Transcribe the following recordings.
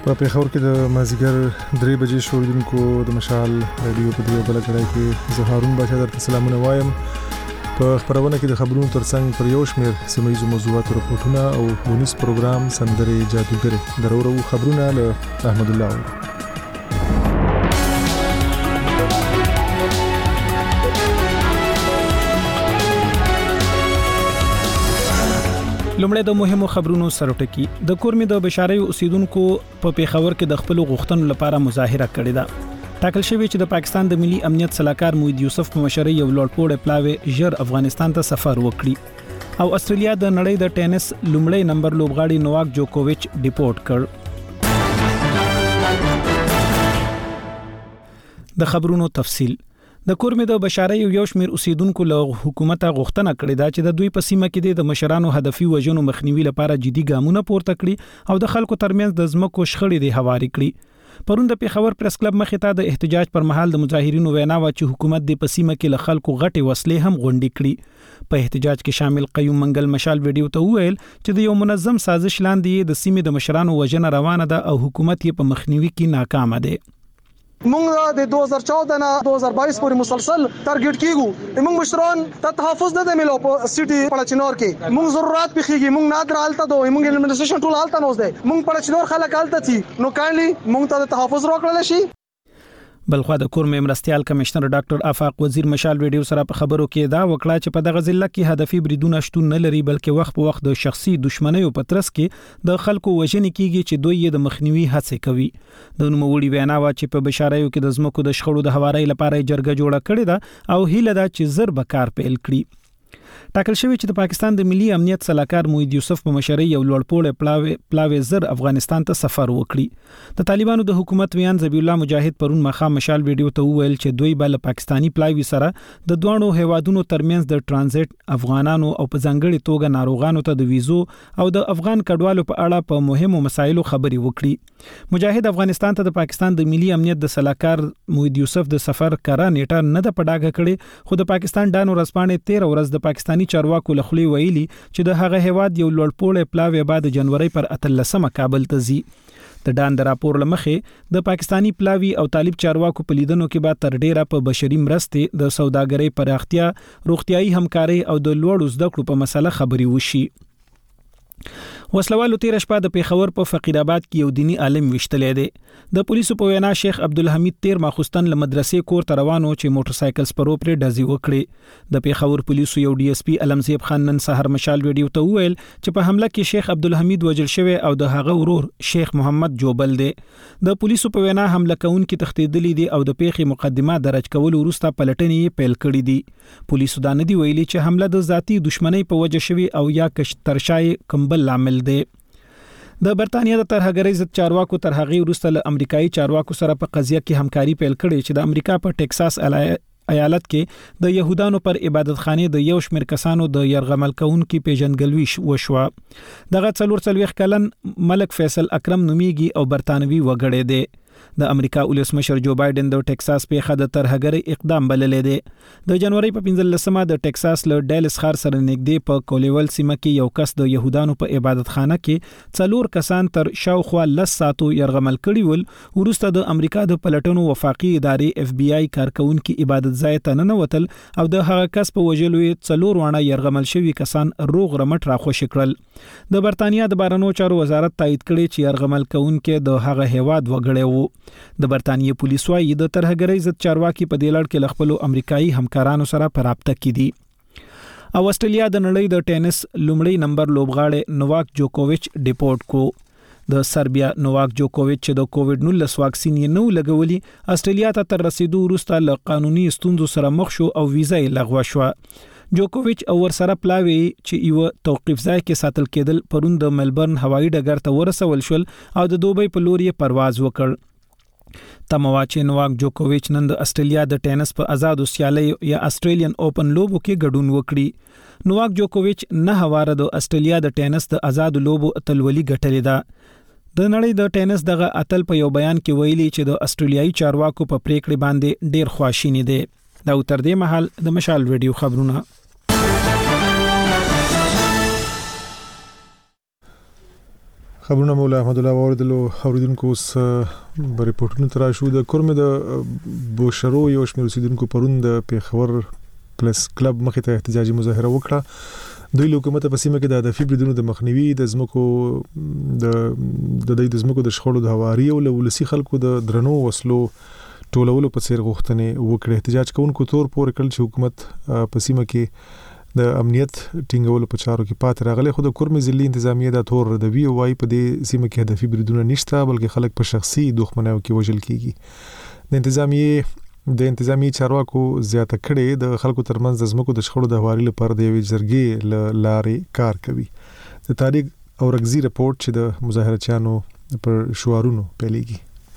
په پیښور کې د مازیګر 3 بجې شوړونکو د مشال رادیو په دیو بل کړای کې زه هارون بچا درته سلامونه وایم. په خبرونه کې د خبرونو ترڅنګ پر یو شمېر سیمایي موضوعات راپورټونه او بونیس پروګرام سندري جادوګر درورو خبرونه له احمد الله. لومړی د مهمو خبرونو سرټکی د کورمې د بشاري اوسیدونکو په پیښور کې د خپل غوښتنو لپاره مظاهره کړې ده. ټاکل شوی چې د پاکستان د ملي امنیت صلاحکار موحد یوسف په مشرۍ یو لوړپوړی پلاوی ژر افغانستان ته سفر وکړي او استرالیا د نړۍ د ټینس لومړی نمبر لوبغاړي نوواک جوکوویچ ډیپورټ کړ. د خبرونو تفصیل د کورمې د بشاري یو شمیر اوسیدونکو له حکومت غوښتنه کړې ده چې د دوی په سیمه کې د مشرانو هدفي وژنو مخنیوي لپاره جدي ګامونه پورته کړي او د خلکو ترمنځ د ځمکو شخړې د هواري کړي. پرون د پیښور پریس کلب مخې ته د احتجاج پر مهال د مظاهرینو وینا و چې حکومت د په سیمه کې له خلکو غټي وسلې هم غونډې کړي. په احتجاج کې شامل قیوم منګل مشال ویډیو ته وویل چې د یو منظم سازش لاندې د سیمې د مشرانو وژنه روانه ده او حکومت یې په مخنیوي کې ناکام دی. مونږ د 2014 نه 2022 پورې مسلسل ټارګټ کیږو. مونږ مشران ته تحفظ نه ملو په سټي پړچنور کې. مونږ ضرورت بخيږي. مونږ نادر حالت دوه مونږ ایڈمنسټریشن ټول حالت نوز دی. مونږ پړچنور خلک حالت تي نو کاندلی مونږ ته تحفظ راکړل شي. بلخوا د کورمې مرستيال کمشنر ډاکټر آفاق وزیر مشال ویډیو سره په خبرو کې دا وکړه چې په دغه ضلع کې هدفي بریدونه شتون نه لري بلکې وخت په وخت د شخصي دښمنیو په ترڅ کې د خلکو وژنې کیږي چې دوی یې د مخنیوي هڅه کوي. د نوموړي وینا وا چې په بشارایو کې د زمکو د شخړو د هواري لپاره جرګه جوړه کړې ده او هیله ده چې زر به کار پیل کړي. ټاکل شوی چې د پاکستان د ملي امنیت صلاحکار موحد یوسف په مشرۍ یو لوړپوړی پلاوی زر افغانستان ته سفر وکړي. د طالبانو د حکومت ویان ذبیح الله مجاهد پرون مخام مشال ویډیو ته وویل چې دوی بل پاکستانی پلاوی سره د دوانو هیوادونو ترمنځ د ترانزیت افغانانو او په ځنګړي توګه ناروغانو ته د ویزو او د افغان کډوالو په اړه په مهمو مسایلو خبري وکړي. مجاهد افغانستان ته د پاکستان د ملي امنیت د صلاحکار موحد یوسف د سفر کړه نیټه نه د پډاګه کړي خو د پاکستان ډانو رسپانې 13 ورځ د پاکستاني چارواکو لخوا ویلي چې د هغه هواد یو لوړپوړی پلاوی بعد جنوري پر 13 کابل ته ځي. د ډان د راپور لمخې د پاکستانی پلاوی او طالب چارواکو په لیدنو کې بعد تر ډیره په بشري مرستې د سوداګرۍ پراختیا روغتيایي همکاري او د لوړو زده کړو په مسله خبري وشي. وسلوالو تیر شپه د پیښور په فقیر آباد کې یو دینی عالم وشتلې دی. د پولیسو په وینا شیخ عبدالحمید تیر ماخستن له مدرسې کور ته روانو چې موټر سایکل سپرو پر ډزې وکړي. د پیښور پولیسو یو ډي اس پی علمزیب خان نن سحر مشال ویډیو ته وویل چې په حمله کې شیخ عبدالحمید وجل شوی او د هغه ورور شیخ محمد جوبل دی. د پولیسو په وینا حمله کوونکي تښتیدلي دي او د پیښې مقدمه درج کول وروسته پلټنې پیل کړې دي. پولیسو دا نه دی ویلي چې حمله د ذاتی دښمنۍ په وجه شوی او یا ترشای کمبل عامل دی. د برتانیا د ترهګرۍ ضد چارواکو تر هغه وروسته له امریکایي چارواکو سره په قضیه کې همکاري پیل کړې چې د امریکا په ټکساس ایالت کې د يهودانو پر عبادتخانه د یو شمېر کسانو د يرغمل کونکي پیژنګلوي وشوه. دغه 44 کلن ملک فیصل اکرم نومیږي او برتانوي وګړی دی. د امریکا ولسمشر جو بایدن د ټکساس په خد ترهګرۍ اقدام بللې دی. د جنوري په 15مه د ټکساس له ډیلس ښار سره نږدې په کولیول سیمه کې یو کس د يهودانو په عبادتخانه کې 4 کسان تر شاوخوا 10 ساعتو يرغمل کړي ول. وروسته د امریکا د پلټنو وفاقي ادارې اف بي آی کارکونکو عبادت ځای ته نه وتل او د هغه کس په وجلو 4 وانه يرغمل شوی کسان روغ رمټ راخوش کړل. د برتانیا د بهرنیو چارو وزارت تایید کړي چې يرغمل کونکو د هغه هیواد وګړي وو. د برتانیې پولیس وايي د ترهګرۍ ضد چارواکي په دې لړ کې ل خپل امریکایي همکارانو سره په رابطه کې دي. او استرالیا د نړۍ د ټینس لومړی نمبر لوبغاړي نوواک جوکوویچ ډیپورټ کو. د سربیا نوواک جوکوویچ چې د کووډ 19 واکسین یې نو لګولي استرالیا ته تر رسیدو وروسته له قانوني ستونزو سره مخ شو او ویزا یې لغوه شو. جوکوویچ او ورسره پلاوی چې یو توقیف ځای کې ساتل کېدل پرون د ملبورن هوایي ډګر ته ورسول شول او د دوبۍ په لور یې پرواز وکړ. تمواچې نوواک جوکوویچ نن د استرالیا د ټینس په آزادو سیالۍ یا استرالین اوپن لوبو کې ګډون وکړي. نوواک جوکوویچ نه هواره د استرالیا د ټینس د آزادو لوبو اتلولي ګټلې ده. د نړۍ د ټینس دغه اتل په یو بیان کې ویلي چې د استرالیایي چارواکو په پریکړې باندې ډیر خواشینی دي. دا تر دې مهال د مشال ویډیو خبرونه. خبرونه مولا احمد الله اوردلو اوریدونکو اوس ریپورتونو تر شو د کورمه د بوشرو یو شمېر اوسیدونکو پرون د پیښور پلس کلب مخې ته احتجاجي مظاهره وکړه. دوی حکومت په سیمه کې د هدفي بریدونو د مخنیوي د زمکو د زمکو د شخړو د هواري او ولسی خلکو د درنو وسلو ټولولو په څیر غوښتنې وکړه. احتجاج کوونکو تور پورې کړل چې حکومت په سیمه کې د امنیت ټینګولو په چارو کې پات راغلي. خو د کورمې ضلعي انتظامیه د تور ردوی او وايي په دې سیمه کې هدفي بریدونه نشته بلکې خلک په شخصي دښمنیو کې وژل کیږي. د انتظامیه چارواکو زیاته کړي د خلکو ترمنځ د زمکو د شخړو د هواري لپاره د یوې جرګې لارې کار کوي. د تاریخ او رګزي رپورت چې د مظاهرچیانو پر شعارونو پیلېږي.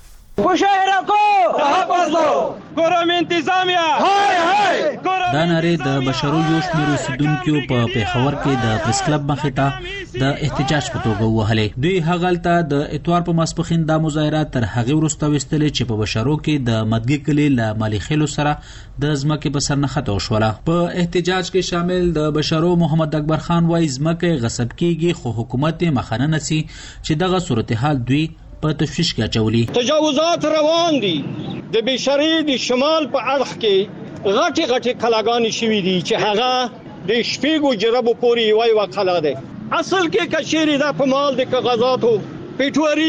مشاهره کو واپس لو ګورم انتظامیه هاي هاي دا ناره د بشرو یو شمېر اوسیدونکو په پیښور کې د پریس کلب مخې د احتجاج په توګه وهلې. دوی هغلته د اتوار په ماسپخین د مظاهرات تر هغه وروسته وستلې چې په بشرو کې د مدګي کلی له مالی خلو سره د زمکه په سر نخته وشوله. په احتجاج کې شامل د بشرو محمد اکبر خان وایي زمکه غصب کیږي خو حکومت مخنه نسی چې دغه صورتحال دوی په تشویش کې اچولي. تجاوزات روان دي د بشری د شمال په اړخ کې غټي غټي کلاګانی شوي دي چې هغه د شپږو جربو پوري وای وکاله ده. اصل کې کشيري د په مال د کاغذاتو پیټوري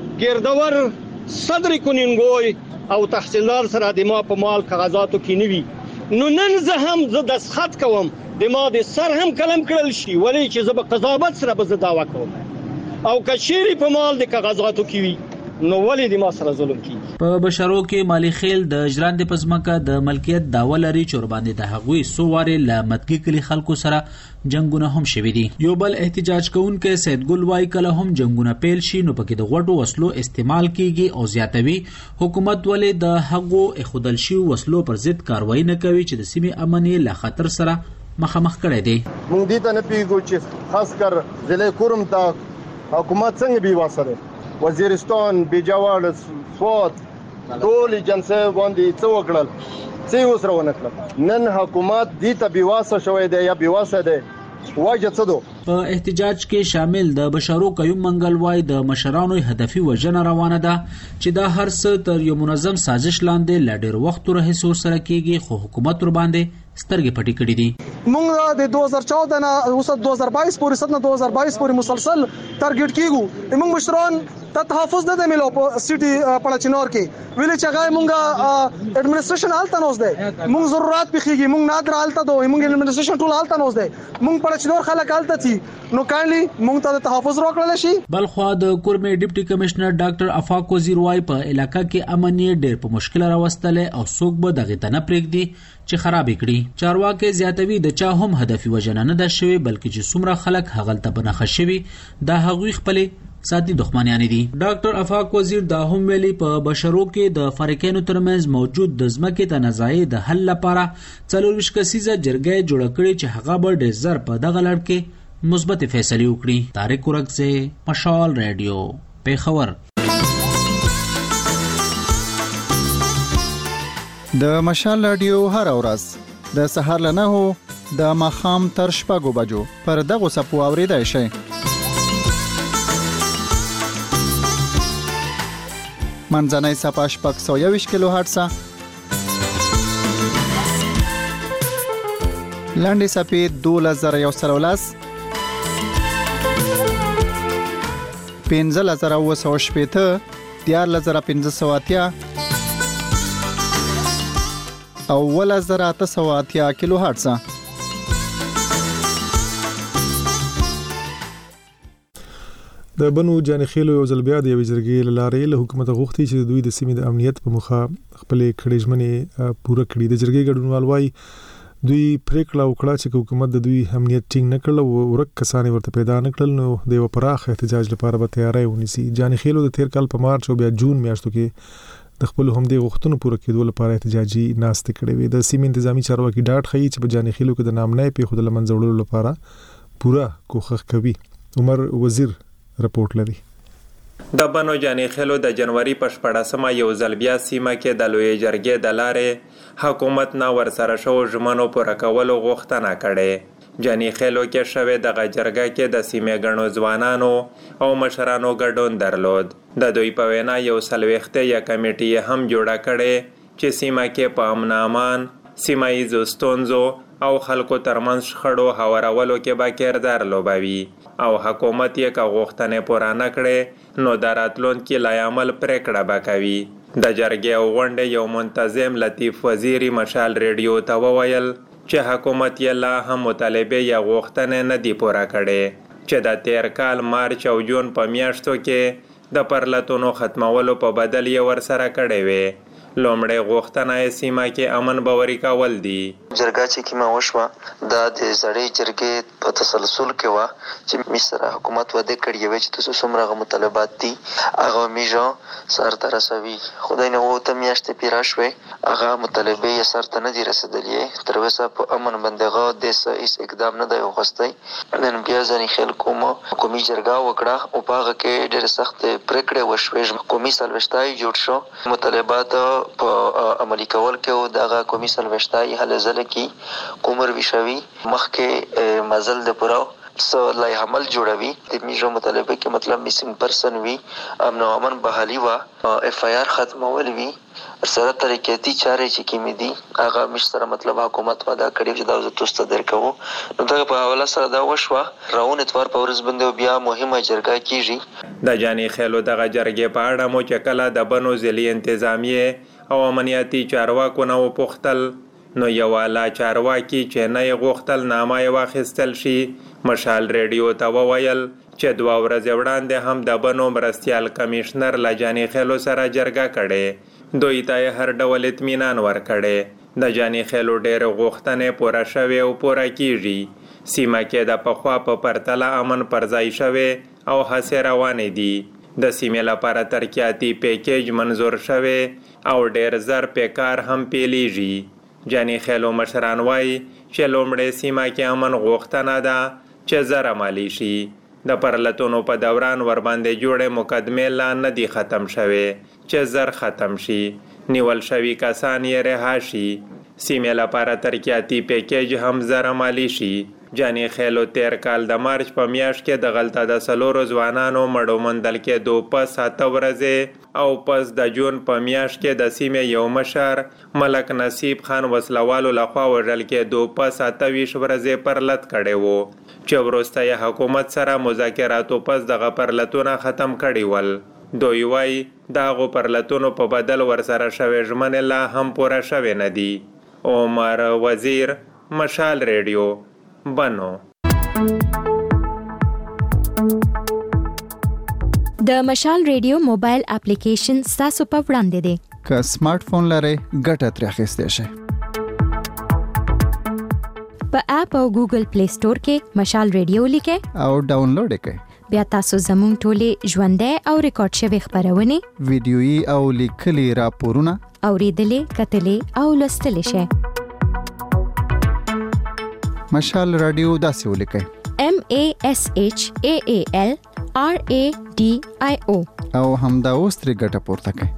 ګردور صدر کونینګوي او تحصیلدار سره د ما په مال کاغذاتو کې نیوي. نو نن زه هم ز د خط کوم د ما د سر هم کلم کړل شي ولی چې زه په قضاوت سره به دعوا کوم او کشيري په مال د کاغذاتو کې وي نو ولې د ما سره ظلم کیږي. په بشرو کې مالی خیل د ژرند پزماکه د ملکیت داوا لري چې باندې د هغوی سوواري ل مدګي کلی خلکو سره جنگونه هم شوي دي. یو بل احتجاج کوونکې سید ګل وای کله هم جنگونه پیل شي نو پکې د غوټو وسلو استعمال کیږي او زیاتوي. حکومت ولې د هغو اخودل شي وسلو پر ضد کاروایی نه کوي چې د سیمې امنیت له خطر سره مخامخ کړي دي. مونږ دې ته نه پیګو چې خاص کر ضلع کورم ته حکومت څنګه بي واسره وزیرستان بیجاوړ سوات ټول جنسه باندې څو کړل څه وسره ونه کړل. نن حکومت دې ته بي واسه شوې ده یا بي واسه ده واجه څه دو. په احتجاج کې شامل د بشرو قیوم منګل وای د مشرانو هدفي وژنه روانه ده چې دا هر څه تر یو منظم سازش لاندې لډیر وخت راهیسې سره کیږي خو حکومت ور باندې سترګې پټې کړې دي. موږ د 2014 نه اوس 2022 پورې سن 2022 پورې مسلسل ټارګټ کیږو. موږ مشران ته تحفظ نه ملو په سټي پړچنور کې ویلې چې هغه موږ اډمنستریشن حالت نوز ده. موږ ضرورت بخيږي موږ نادر حالت ده موږ اډمنستریشن ټول حالت نوز ده. موږ پړچنور خلک حالت تي نو کانلی موږ ته تحفظ راکړل شي. بل خو د کورمې ډیپټي کمشنر ډاکټر افاق وزیر وای په علاقہ کې امنیت ډېر په مشکل راوستله او څوک به دغه تنه پرېږدي چې خراب کړي. چارواکي زیاتوي د چا هم هدفي وژنه نه ده شوی بلکې چې څومره خلک هغلته بنخښ شوي دا هغوی خپل ساتي دښمنان دي. ډاکټر افاق وزیر دا هم ویلي په بشرو کې د فریقینو ترمنځ موجود د ځمکې تنازعي د حل لپاره 40 کسیزه جرګه جوړ کړي چې هغه به ډېر زر په دغه لړ کې مثبت فیصله وکړي. طارق ورکزه مشال رادیو پیښور. د مشال رادیو هر ورځ د سهار له 9 د ماخام تر 6 بجو پر دغه سپو اوریدای شي. منځنۍ صفه 621 کیلو هرتز، لاندې صفه 2113، 15980، 14580 او 1880 کیلو هرتز. د بنو جانخیلو یو ځل بیا د یوې جرګې لارې له حکومت غوښتي چې دوی د سیمې د امنیت په مخه خپل کړي ژمنې پوره کړي. د جرګې ګډونوال وايي دوی پریکړه وکړه چې حکومت د دوی امنیت ټینګ نه کړل او ورک کسان ورته پیدا نه کړل نو د یو پراخ احتجاج لپاره به تیاری ونیسي. جانخیلو د تیر کال په مارچ او بیا جون میاشتو کې د خپل همدې غوښتنو پوره کېدو لپاره احتجاجي ناستې کړې وې. د سیمې انتظامی چارواکي ډاډ ښیي چې په جانخیلو کې د نامنۍ پیښو د لمنځه وړلو لپاره پوره کوښښ کوي. عمر وزیر رپورت لري. د بنو جانخیلو د جنوري په 14مه یو ځل بیا سیمه کې د لوی جرګې د لارې حکومت نه ورسره شو ژمنو پوره کولو غوښتنه کړې. جاني خیلو کې شوې د جرګه کې د سیمې ګڼو ځوانانو او مشرانو ګډون درلود. د دوی په وینا یو څلوېښت یا کمیټې هم جوړه کړې چې سیمه کې په امن امان، سیمه ییزو ستونزو او خلکو ترمنځ شخړو هوارولو کې به کردار لوبوي او حکومت یې که غوښتنې پوره نه کړې نو د راتلونکي لایعمل پرېکړه به کوي. د جرګې او غونډې یو منتظم لطیف وزیري مشال ریډیو ته وویل چې حکومت یې لا هم مطالبې یا غوښتنې نه دي پوره کړې چې د تیر کال مارچ او جون په میاشتو کې د پرلتونو ختمولو په بدل یې ورسره کړې وې. لومړی غوښتنه یې سیمه کې امن باوري کول دي. جرګه چې کومه وشوه دا د زړې جرګې په تسلسل کې وه چې مصر حکومت وعده کړې وه چې تاسو څومره مطالبات دي هغه میژه سر ته رسوي. خدای نه اوته میاشتې پیرا شوې هغه مطالبې یې سر ته نه دي رسېدلې. تر اوسه په امن باندې هغه د هیڅ اقدام نه دی اخیستی. نن بیا ځینې خلکو حکومي جرګه وکړه او په هغه کې ډېرې سختې پرېکړې وشوې. قومي څلوېښتای جوړ شو مطالبات په عملي کول کې او دغه قومي څلوېښتای هلې ځلې کې کومر ویشوي مخکې مزل د پوره لای عمل جوړوي. د میژو مطالبه کې مطلب میسنګ پرسن وي، امن او امن بحالي وه، اف آی آر ختمول وي، سره ترقیاتي چارې چې کومې دي هغه مش سره مطلب حکومت وعده کړې چې دا زه تاسو ته درکوو. نو دغه په حواله سره دا وشوه. راون اتوار په ورځ باندې بیا مهمه جرګه کیږي. د جاني خیلو دغه جرګې په اړه مو چې کله د بنو ضلعي انتظامیې او امنیتي چارواکو نه وپوښتل نو یو اعلی چارواکي چې نه یې غوښتل نامه یې واخیستل شي مشال ریډیو ته وویل چې 2 ورځې وړاندې هم د بنو مرستیال کمیشنر له جاني خیلو سره جرګه کړې. دوی ته یې هر ډول اطمینان ورکړی. د جاني خیلو ډېرې غوښتنې پوره شوې او پوره کیږي. سیمه کې د پخوا په پرتله امن پر ځای شوې او هڅې روانې دي. د سیمې لپاره ترقیاتي پیکیج منظور شوې او ډېر زر پیکار هم پیلیږي. جاني خیلو مشران وایي چې لومړی سیمه کې امن غوښتنه ده چې زر عملي شي. د پرلتونو په دوران ورباندې جوړې مقدمې لا نه دي ختم شوې چې زر ختم شي. نیول شوي کسان یې رها شي. سیمې لپاره ترقیاتي پیکیج هم زر عملي شي. جاني خیلو تیر کال د مارچ په میاشت کې د غلطه د 4 ځوانانو مړو موندل کېدو پس 7 ورځې او پس د جون په میاشت کې د سیمې یو مشر ملک نصیب خان وسلوالو لخوا وژل کېدو پس 28 ورځې پرلت کړی وو چې وروسته یې حکومت سره مذاکراتو پس دغه پرلتونه ختم کړي ول. دوی وایي دغو پرلتونو په بدل ورسره شوې ژمنې لا هم پوره شوې نه دي. عمر وزیر، مشال ریډیو، بنو. د مشال ریډیو موبایل اپلیکیشن تاسو په وړاندې دی. که سمارټ فون لرئ ګټه ترې اخیستی شئ. په اپ او ګوګل پلی سٹور کې مشال ریډیو لیکئ او ډاونلوډ کړئ. بیا تاسو زموږ ټولې ژوندۍ او ریکارډ شوي خبرونه، ویډیويي او لیکلي راپورونه اوریدلې، کتلې او لوستلې شئ. مشال رادیو داسې ولیکئ: MASHAAL RADIO او همدا اوس ترې ګټه پورته کړئ.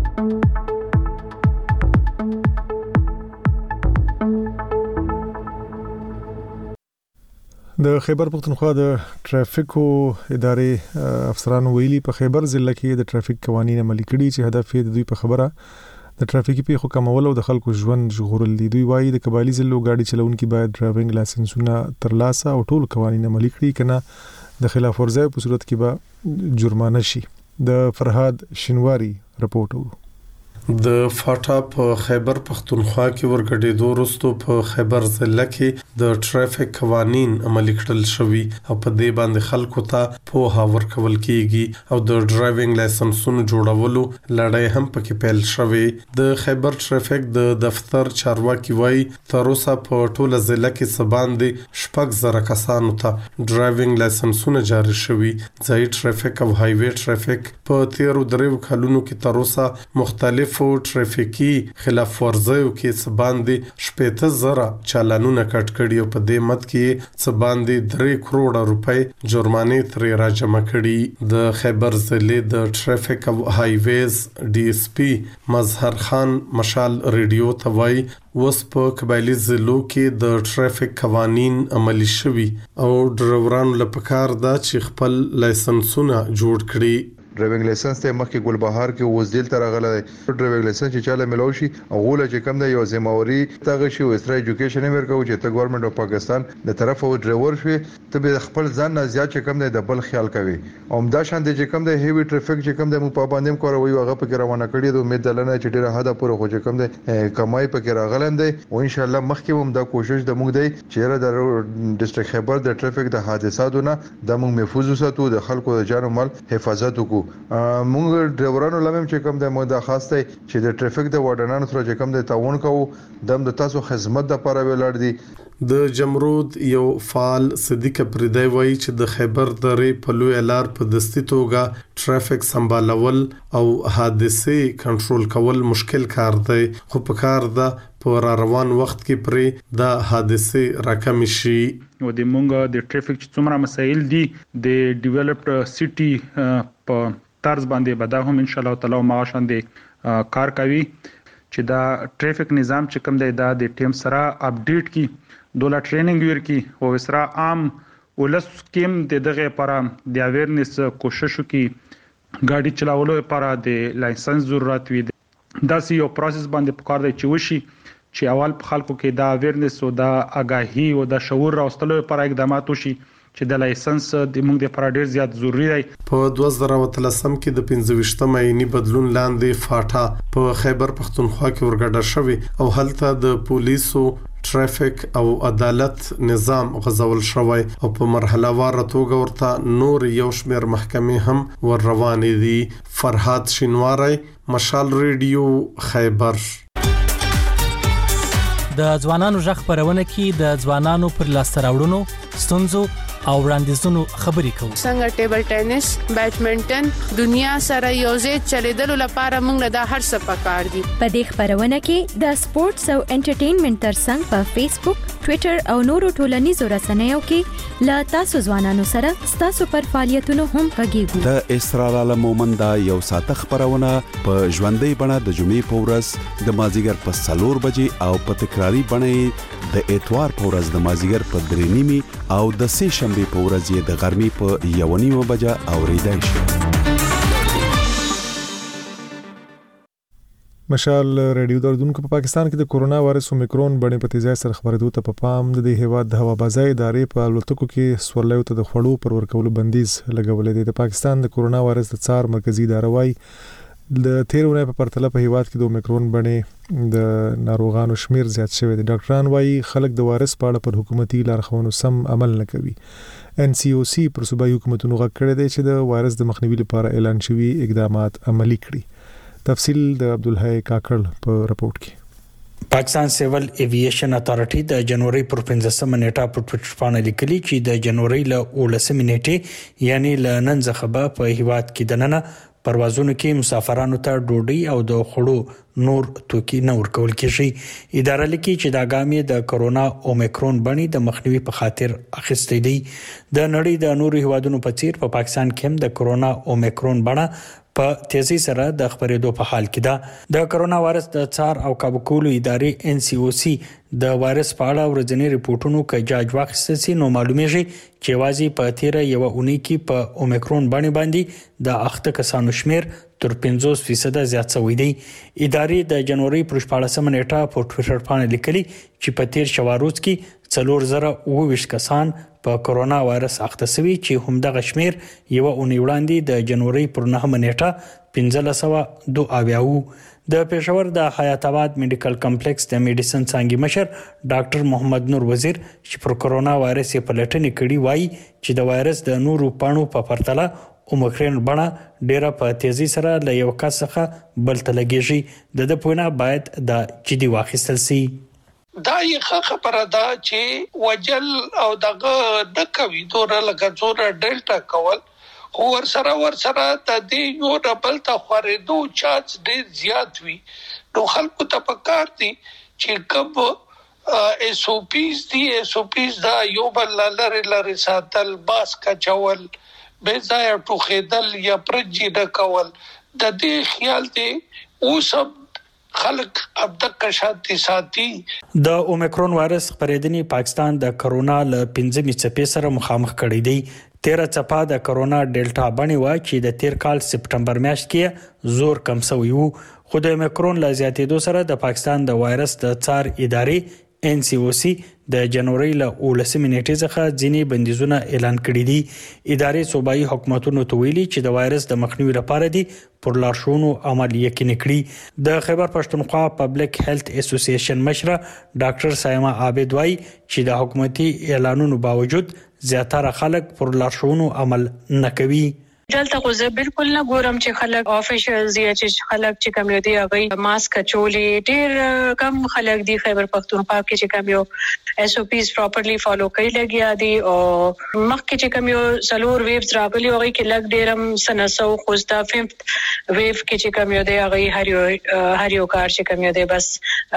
د خیبر پختونخوا د ټرافیکو ادارې افسرانو ویلي په خیبر ضلع کې د ټرافیک قوانین عملي کړي چې هدف یې د دوی په خبره د ټرافیکي پیښو کمول او د خلکو ژوند ژغورل دي. دوی وایي د قبایلی ضلعو ګاډي چلونکي باید ډرایوینګ لایسنسونه ترلاسه او ټول قوانین عملي کړي، کنه د خلاف ورزۍ په صورت کې به جرمانه شي. د فرهاد شینواری رپورټ وو. د فاټا په خیبر پختونخوا کې ورګډېدو وروسته په خیبر ضلع کې د ټرافیک قوانین عملي کړل شوي او په دې باندې خلکو ته پوهه ورکول کیږي او د ډرایوینګ لایسنسونو جوړولو لړۍ هم پکې پیل شوې. د خیبر ټرافیک د دفتر چارواکي وایي تر اوسه په ټوله ضلع کې څه باندې 6,000 کسانو ته ډرایوینګ لایسنسونه جاري شوي. ځایي ټرافیک او هایوي ټرافیک په 13 کلونو کې تر اوسه مختلف مختلفو ټریفیکي خلاف ورزیو کې سباندې 80,000 چالانونه کټ کړي او په دې مد کې سباندې 3 کروڑ روپۍ جرمانه ترې راجمع کړي. د خیبر ضلع د ټریفیک او های ویز ډي اس پی مظهر خان مشال ریډیو ته وایي اوس په قبایلی ضلعو کې د ټریفیک قوانین عملي شوي او ډرایورانو لپاره پکار دا چې خپل لایسنسونه جوړ کړي. ډرایوینګ لایسنس ته مخکې ګلبهار کې وزدل تر غلې ډرایوینګ لایسنس چې چاله ملو شي او غوله چې کم دی یو ذمہواری تاغه شي او استرا ایجوکیشن ورکو چې ته ګورنمنت اف پاکستان د طرف او ډرایور شي ته به خپل ځان نه زیات چې کم دی د بل خیال کوي او همدا شان دی چې کم دی هیوی ټریفیک چې کم دی مو په باندې کوي هغه په روانه کړی د امید دلنه چې ډیره حدا پورې خو چې کم دی کمای په کې راغلم دی او ان شاء الله مخکې هم دا کوشش د موږ دی چې د ډیسټریکټ خیبر د ټریفیک د حادثاتو نه د موږ محفوظ وساتو د خلکو د جان او مال حفاظت وکړو. موږ ډرایورانو لمم چې کوم د موده خاصه چې د ټریفیک د وارډنانو سره چې کوم د تعاون کوو د تاسو خدمت د لپاره ولاړ دي. د جمرود یو فعال صدیق پردی وایي چې د خیبر درې په لوی لار په دستي توګه ټریفیک سمبالول او حادثه کنټرول کول مشکل کار دی خو په کار ده په روان وخت کې پرې د حادثه راکم شي. نو د مونږ د ټریفیک څومره مسایل دي د ډیولپډ سټي په طرز باندې بدا هم ان شاء الله تعالی معاشن دي کار کوي چې دا ټریفیک نظام چې کوم دی دا د ټیم سره اپډیټ کی دوله ټریننګ ورکی او سره عام ولس کېم د دغه لپاره د اویرنس کوشش کی ګاډي چلاولو لپاره د لایسنس ضرورت وي. دا سی یو پروسس باندې پکار دی چې وشي چې اول په خلکو کې دا اویرنس او دا آگاهی او دا شعور راوستلو لپاره اقدامات وشي چې د لایسنس د موږ د لپاره ډیر زیات ضروری دی. په 2013 کې د 25 عیني بدلون لاندې فاټا په خیبر پختونخوا کې ورګډه شوی او هلته د پولیسو ټریفیک او عدالت نظام غزول شوی او په مرحله وار توګه ورته نور یو شمېر محکمې هم ور روانې دي. فرحات شینواری مشال ریډیو خیبر. د ځوانانو ژغ خبرونه کې د ځوانانو پر لاس راوړنو ستونزو او وړاندیزونو خبرې کوو. څنګه ټیبل ټینس، بیډمنټن دنیا سره یوځای چلیدلو لپاره موږ د هر څه پکار دي. په دې خبرونه کې د سپورتس او انټرټینمنټ ترڅنګ په فیسبوک، ټوئیټر او نورو ټولنیزو رسنیو کې لا تاسو ځوانانو سره تاسو پر فعالیتونو هم غږیږو. د اسرار عالم مومند یو ساعت خبرونه په ژوندۍ بڼه د جمعې په ورځ د مازیګر په 4 بجې او په تکراری بڼه د اتوار په ورځ د مازیګر په 3:30 او د سه شنبه په ورځ یې د غرمې په 1:30 بجې اوریدای شي. مشال ریډیو دردونکو په پاکستان کې د کورونا وایرس اومیکرون باندې په تیزی سره خبرېدو ته په پام د هیواد د هوابازۍ ادارې په الوتکو کې سورلیو ته د خړو پر ورکولو بندیز لګولې دی. د پاکستان د کورونا وایرس د څار مرکزی اداره وايي د تیرونه په پرتله په هیواد کې د اومیکرون باندې د ناروغانو شمیر زیات شوی دی. ډاکټران وايي خلک د وایرس په اړه پر حکومتي لارښوونو سم عمل نه کوي. NCOC پر صوبایي حکومتونو غږ کړی دی چې د وایرس د مخنیوي لپاره اعلان شوی اقدامات عملي کړي. تفصیل د عبدالحی کاکړ په رپورت کې. پاکستان سیول ایوییشن اتارټي د جنوري پر 15 نیټه په ټویټر باندې لیکلي چې د جنوري له 19 نیټه یعنی ل نن څخه په هیواد کې دننه پروازونو کې مسافرانو ته ډوډۍ او د خړو نور توکي نه ورکول کیږي. اداره لیکي چې د اګامي د کورونا اومیکرون باندې د مخنیوي په خاطر اخیستې دي. د نړۍ د نورو هیوادونو په څیر په پاکستان کې هم د کورونا اومیکرون باندې په تیزی سره د خبرېدو په حال کې ده. د کورونا وایرس د څار او کابو کولو ادارې NCOC د وایرس په اړه ورځنی ریپورتونو کې جاج واخیستل سي نو معلومیږي چې وازی په تیر یو اونۍ کې په اومیکرون باندې د اخته کسانو شمیر تر 50% زیات شوی دی. ادارې د جنوري پر 14 نیټه په ټویټر باندې لیکلي چې په تیر شواروز کې 4022 کسان په کورونا وایرس اخته شوي چې همدغه شمیر یو اونۍ وړاندې د جنوري پر 9 نیټه 1502 د پېښور د حیات آباد میډیکل کمپلیکس د میډیسن څانګې مشر ډاکټر محمد نور وزیر چې پر کورونا وایرس په لټنې کړي وایي چې د وایرس د نورو پاڼو په پرتله اومیکرون بڼه ډیره په تیزی سره له یو کس څخه بل ته لګیږي. د پوینه باید د جدي واخیستل سي. دا یې خبره ده چې وجل او دغه د کوي دور لکه زور ډیلټا کول خو ور سره د دې یو ډبل ته خورېدو چانس ډېر زیات وي. نو خلکو ته پکار دي چې کب SOPs دي SOPs دا یو بل لری ساتل ماسک چول به ځای ټوخېدل یا پرجی د کول د دې خیال دی او سب خلک اب تک شانتي ساتي. د اومیکرون وایرس خپرېدنې پاکستان د کرونا له 15 څپې سره مخامخ کړی دی. 13 څپه د کرونا ډیلټا بڼې و چې د تیر کال سپټمبر میاشت کې زور کم شوی وو. خو د اومیکرون له زیاتېدو سره د پاکستان د وایرس د څار ادارې NCOC د جنوري له 18 نیټې څخه ځینې بندیزونه اعلان کړي دي. ادارې صوبایي حکومتونو ته ویلي چې د وایرس د مخنیوي لپاره دي پر لارښوونو عمل یقیني کړي. د خیبر پښتونخوا پبلک هیلث اسوسییشن مشره ډاکټر سایما عابد وايي چې د حکومتي اعلانونو باوجود زیاتره خلک پر لارښوونو عمل نه کوي. دلته خو زه بالکل نه ګورم چې خلک افیشلز یا چې خلک چې کوم یو دی هغه ماسک چولې ډېر کم خلک دی خیبر پښتونخوا کې چې کوم یو SOPs پراپرلی فالو کوي لګیا دي او مخکې چې کوم یو سلور ویوز راغلي هغه کې لګ ډېرم سنسو خوستا 5th ویو کې چې کوم یو دی هغه هر یو کار چې کوم یو دی بس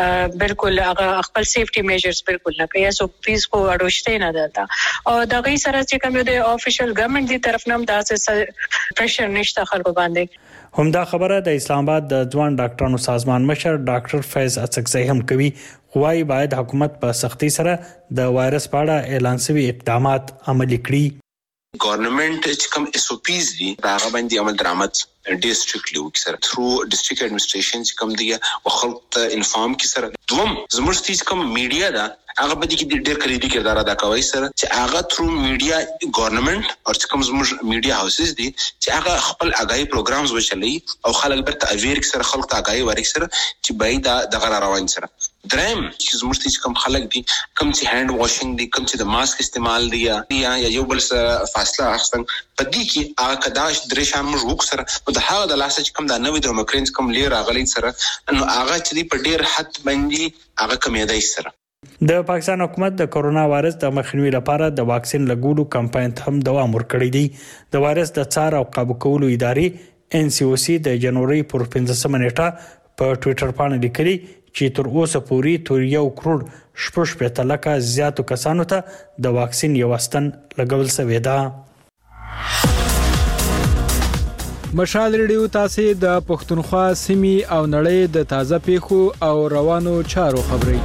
بالکل هغه خپل سیفټي میجرز بالکل نه کوي. SOPs کو اډوشته نه داتا او دغه سره چې کوم یو دی افیشل ګورنمنت دی طرف نه داسې پرشر نشته خلکو باندې. همدا خبره د اسلام آباد د ځوان ډاکټرانو سازمان مشر ډاکټر فیض اڅکزی هم کوي. خوای باید حکومت په سختي سره د وایرس په اړه اعلان شوی اقدامات عملي کړي. ګورنمنت چې کوم SOPs دي هغه باندې عمل درآمد ډیر سټریکټلی وکړي ثرو ډیسټریکټ اډمنستریشن چې کوم دی او خلک ته انفارم کی سره. دوم زموږ ستیج کوم میډیا دا هغه به د ډیر کلیدي کردار ادا کوي سره چې هغه ثرو میډیا ګورنمنت او چې کوم زموږ میډیا هاوسز دي چې هغه خپل اگاهي پروګرامز وچلي او خلک برته اویر سره خلک ته اگاهي ورک سره چې باید د روان سره. دریم چې زموږ ستیج کوم خلک دي کوم چې هاند واشینګ دي کوم چې د ماسک استعمال دي یا یو بل سره فاصله اخستن په دې کې هغه کداش درې شان موږ وکړو د هغه د لاسه چې کوم د نوې د اومیکرون کوم لیر راغلی سره نو هغه چې په ډیر حد باندې هغه کمیدای سره. د پاکستان حکومت د کرونا وایرس د مخنیوي لپاره د واکسین لګولو کمپاین هم دوام ورکړی دی. د وایرس د څار او قابو کولو ادارې NCOC د جنوري پر 15 نیټه په ټوئیټر باندې لیکلي چې تر اوسه پورې تر 1 کروڑ 7 لکه زیاتو کسانو ته د واکسین یو واستن لګول شوی دی. مشال ریډیو تاسو د پښتونخوا سیمې او نړۍ د تازه پیښو او روانو چارو خبري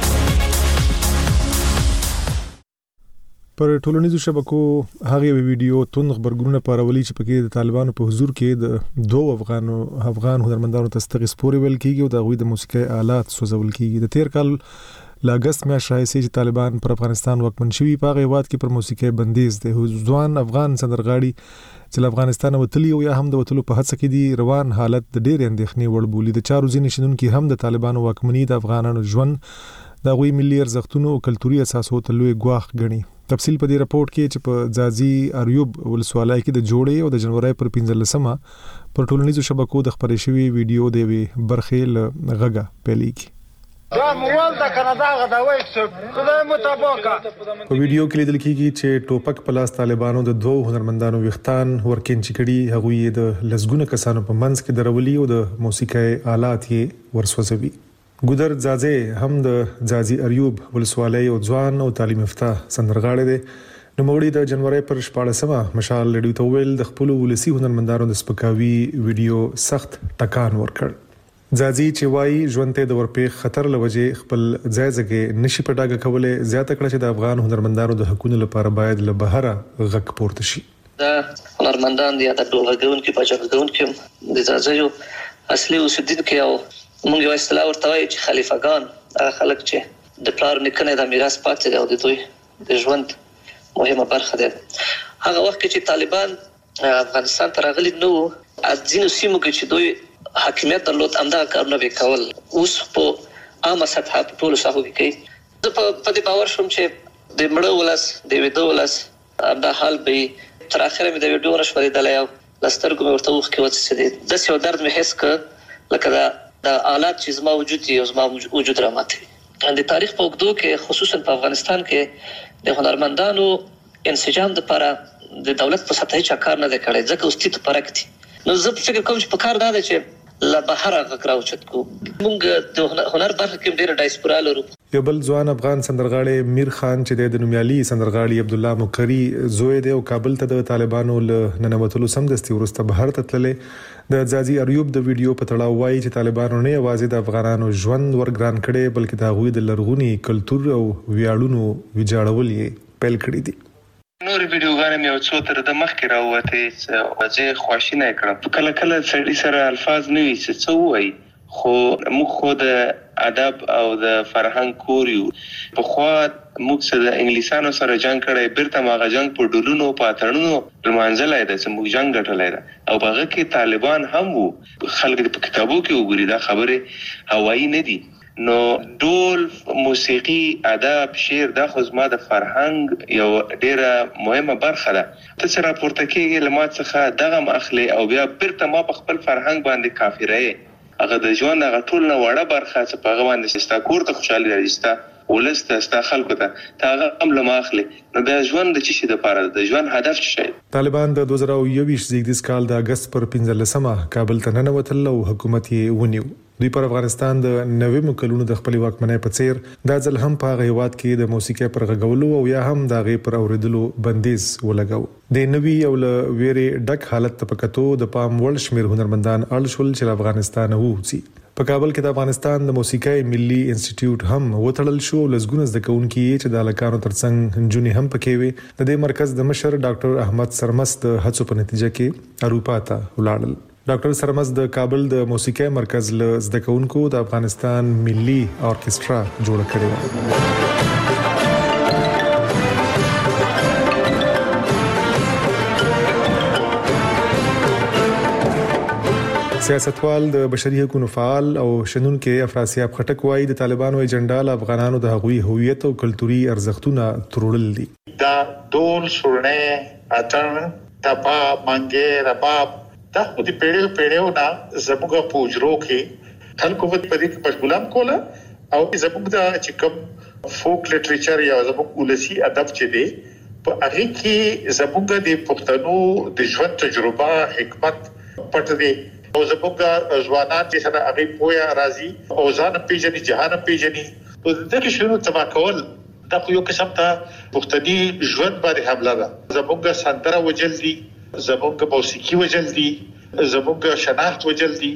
پر ټولنیزو شبکو هغه ویډیو تون خبرګونونه پارولي چې پکې د طالبانو په حضور کې د دوه افغان هنرمندانو ته ستغ سپوري ویل کیږي او د غوي د موسیقي آلات سوزول کیږي. د تیر کال ل اگست میاشتې راځي چې طالبان پر افغانستان واکمن شوي په غیوات کې پر موسیقي بندیز دي. ځوان افغان سندرغاړي چې افغانستان وتلی او یا هم د وتلو په هڅه کې دي روان حالت د ډېر اندېښنې وړ بولی. د چارو ځینې شندونکو هم د طالبانو واکمنۍ د افغانانو ژوند د غوي ملي ارزښتونو او کلتوري اساسو ته لوی ګواښ غني. تفصیل په دې راپورټ کې چې په ځاځي اریوب ولسوالۍ کې د جوړې او د جنوري پر 15مه پر ټولنیزو شبکو د خبرې شوی ویډیو دی برخې ل غږه پېلیږي. دا موال د کاناډا غداوي خدای متابقه په ویډیو کې لیدل کېږي چې ټوپک پلاس طالبانو د دوه هنرمندانو وختان ورکینچ کړي هغوی د لزګونه کسانو په منځ کې درولي او د موسیقي آلات یې ورسوځوي. ګودر ځاځي هم د ځاځي اریوب ولسوالۍ او ځوان او تعلیم یافته سندرغاړي دي. نو موړي د جنوري پر 14مه مشال لډیو ته ویل د خپل ولسی هنرمندانو د سپکاوي ویډیو سخت ټکان ورکړ. ځاځي چې وايي ژوند ته د ورپېخ خطر لوجه خپل ځایځګه نشي پټاګه کوله زیاته کړه چې د افغان هنرمندانو د حقوقو لپاره باید له بهره غږ پورته شي. دا هنرمندان دي د ډولګون کې پاجګون کې د ځاځي اصلي اوسیدونکو او موږ یو اصطلاح ورته وایو چې خلیفګان خلک چې د پلار نکنه د میراث پاتې دی او د دوی د ژوند مهمه برخه ده. هغه وخت کې چې طالبان افغانستان ته راغلي نو ځینو سیمو کې چې دوی حاکمیت درلود همدغه کارونه وکول اوس په عامه سطح په ټولو ساحو کې کوي. زه په دې باور شوم چې د مړو ولس د ویدو ولس دا حال به تر اخره مې د ویډیو نشوریدل او لسترګو مې ورته وخت کې وڅڅېد. د سیو درد مې حس ک لکه د آلات چې زما وجود دی او زما وجود راماتي. د تاریخ په اوږدو کې خصوصا په افغانستان کې د هنرمندانو انسجام لپاره د دولت په سطح چا کار نه کړي ځکه اوستي ته فرق دي. نو زه فکر کوم چې په کار دا ده چې لا بهر غکراو چت کو موږ د هنر برخه کې ډېر ډایسپورا لرو. یو بل ځوان افغان سندرغاړی میر خان چې د نومیالي سندرغاړي عبد الله مقری زوی دی او کابل ته د طالبانو له ننوتلو سمدستي ورسته بهر ته تللې د ځاځي ایوب د ویډیو په تړاو وایي چې طالبانو نه یوازې د افغانانو ژوند ورګران کړي بلکې د هغوی د لرغوني کلتور او ویاړونو ویجاړول یې پیل کړی دي. نور ویډیوګانې مې څو تر د مخکې راووتې وځي خواشینه کړم. کله کله سړي سره الفاظ نه وي څه وایي خو موږ خو د ادب او د فرهنګ کور یو. په خوا موږ سره د انګلیسانو سره جنگ کړی بیرته ماغه جنگ په ډولونو پاتړونو لمانځلای د سمو جنگ غټلای دا او هغه کې طالبان هم وو. خلک په کتابو کې وګوري دا خبره هوایی نه دي. نو ډول موسیقي ادب شعر دا خو زما د فرهنګ یو ډیره مهمه برخه ده. ته سره پورته کېږي لمات څخه دغه اخلي او بیا بیرته ما په خپل فرهنګ باندې کافره هغه د ژوند هغه ټول نه وړه برخه چې په هغه باندې ستا کور ته خوشحالي راځي ستا ولسته ستا خلکو ته هغه هم لما اخلي. نو د ژوند د چی د پاره د ژوند هدف څه دی؟ طالبان د 2021 زیږدیز کال د اگست پر 15مه کابل ته ننوتل او حکومت یې ونیو. دوی پر افغانستان د 90 کلونو د خپل واکمنۍ په څیر دا ځل هم په هیواد کې د موسیقي پر غږولو او یا هم د غي پر اوریدلو بندیز ولګاو. د نوي او ل ویری ډک حالت په کتو د پام ول شمیر هنرمندان اړشول چې افغانستان ووسی. په کابل کې د افغانستان د موسیقي ملي انسټیټیوټ هم وټړل شو. لزګونه زده کوونکي چې د الکانو ترڅنګ جنونی هم پکې وي. د دې مرکز د مشر ډاکټر احمد سرمس د هڅو په نتیجه کې اروپا ته ولاړل. ډاکټر سرمس د کابل د موسیقي مرکز له زده کوونکو د افغانستان ملي اورکسترا جوړ کړی و. سیاستوال د بشري حقوقو فعال او شنونکو افراسیاب خټک وایي د طالبانو ایجنډا له افغانانو د هغوی هویت او کلتوري ارزښتونه ترورل دي. دا ډول سورنه اتن تپا منګه رباب دا خو دې پیړیو نه زموږ په اجرو کې خلکو په دې کې مشغولان کوله او زموږ د چې کوم فوک لټریچر یا زموږ ولسی ادب چې دی په هغه کې زموږ د پښتنو د ژوند تجربه حکمت پټ دی او زموږ ځوانان چې سره هغه پوهه راځي او ځان پیژني جهان پیژني او دغه شنو تبا کول دا یو قسم ته پښتني ژوند باندې حمله ده. زموږ سندره وجل دي زموږ موسیقي وجل دي زموږ شناخت وجل دي.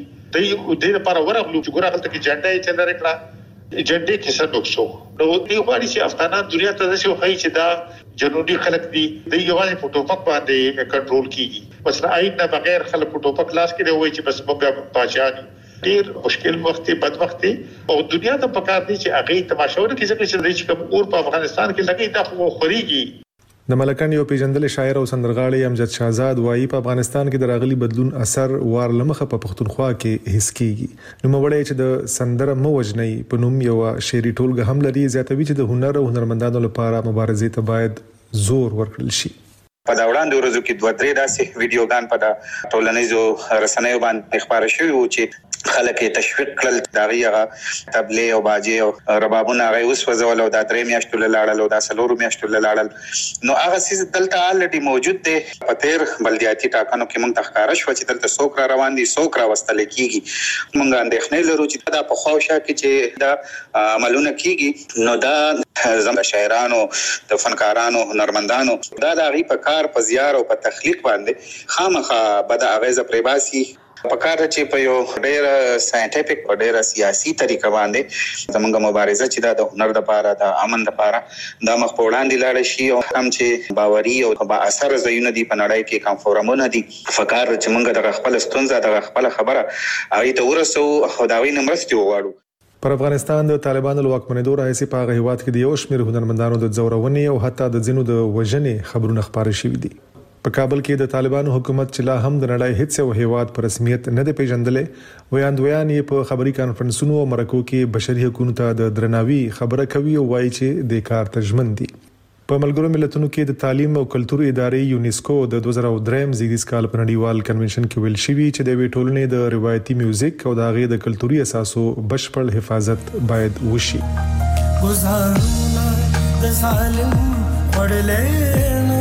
د لپاره ورغلو چې ګوره هلته کې جنډه یې چل راکړه جنډه کې څه نقصو نو دې غواړي چې افغانان دنیا ته ځي خو چې دا جنوبي خلک دي د یوازې په ټوپک باندې کنټرول کیږي. مثلا آئین نه بغیر خلک په ټوپک لاس کې وایي چې بس موږ پاچان ډیر مشکل وخت بد وخت او دنیا ته پکار دي چې هغه تماشاونه کې چې کوم اور په افغانستان کې لګي دا خو خوريږي. د ملکان یو پیژندل شاعر او سندرغاړی امجد شاهزاد وایي په افغانستان کې د راغلي بدلون اثر وار لمخه په پښتونخوا کې حس کیږي. نو موړی چې د سندره موجنی په نوم یو شعري ټولګه هم لري زیاتوي چې د هنر او هنرمندانو لپاره مبارزې ته باید زور ورکړل شي. په دا وړاندې ورځو کې 2-3 داسې ویډیوګان په ټولنیزو رسنیو باندې خبره شوې و چې خلک تشویق کړل داغه تبلیغ او باجی او ربابونه غي اوس وزول او د 3 میاشتو لاړل او د 4 میاشتو لاړل. نو هغه سیس دلته الډي موجود دی. په تیر بلدیاتي ټاکنو کې مونږ تخکاره شو چې دلته څوک را روان دي څوک را وستل کیږي. مونږ اندېښنې لرو چې دا په خوښه کې چې دا عملونه کیږي نو دا زموږ شاعرانو د فنکارانو هنرمندانو دا د غي په کار په زیار او په تخلیق باندې خامخا بد اغیزه پریباسي پکار چې په یو ډېر ساينټیفیک او ډېر سیاسي طریقه باندې زموږ مبارزه چې د هنر لپاره د امن لپاره د مخ په وړاندې لاړ شي او هم چې باوري او با اثر زيونه دي په نړۍ کې کوم فورمونه دي فکر چې موږ د خپل ستونزه د خپل خبره اې ته ورسو او دا وینم مرستي وغواړو. پر افغانستان د طالبانو واکمنېدو راځي په هیواد کې د یو شمېر هنرمندانو د زورونې او حتی د ځینو د وژنې خبرونه خبري شوې دي. په کابل کې د طالبانو حکومت چې لا هم د نړۍ هیڅ یو هیواد پر رسمیت نه دی پیژندلې ویاندویان یې په خبري کانفرنسونو او مرکو کې بشري حقوقو ته د درناوي خبره کوي او وایي چې د کار تجمن دي. په ملګرو ملتونو کې د تعلیم او کلتور ادارې یونیسکو د 2003 زیږدیز کال په نړیوال کنونشن کې ویل شوی چې د وی ټولنې د روایتي میوزیک او د هغه د کلتوري اساسو بشپړ حفاظت باید وشي. گزارونه د ظالم وړلې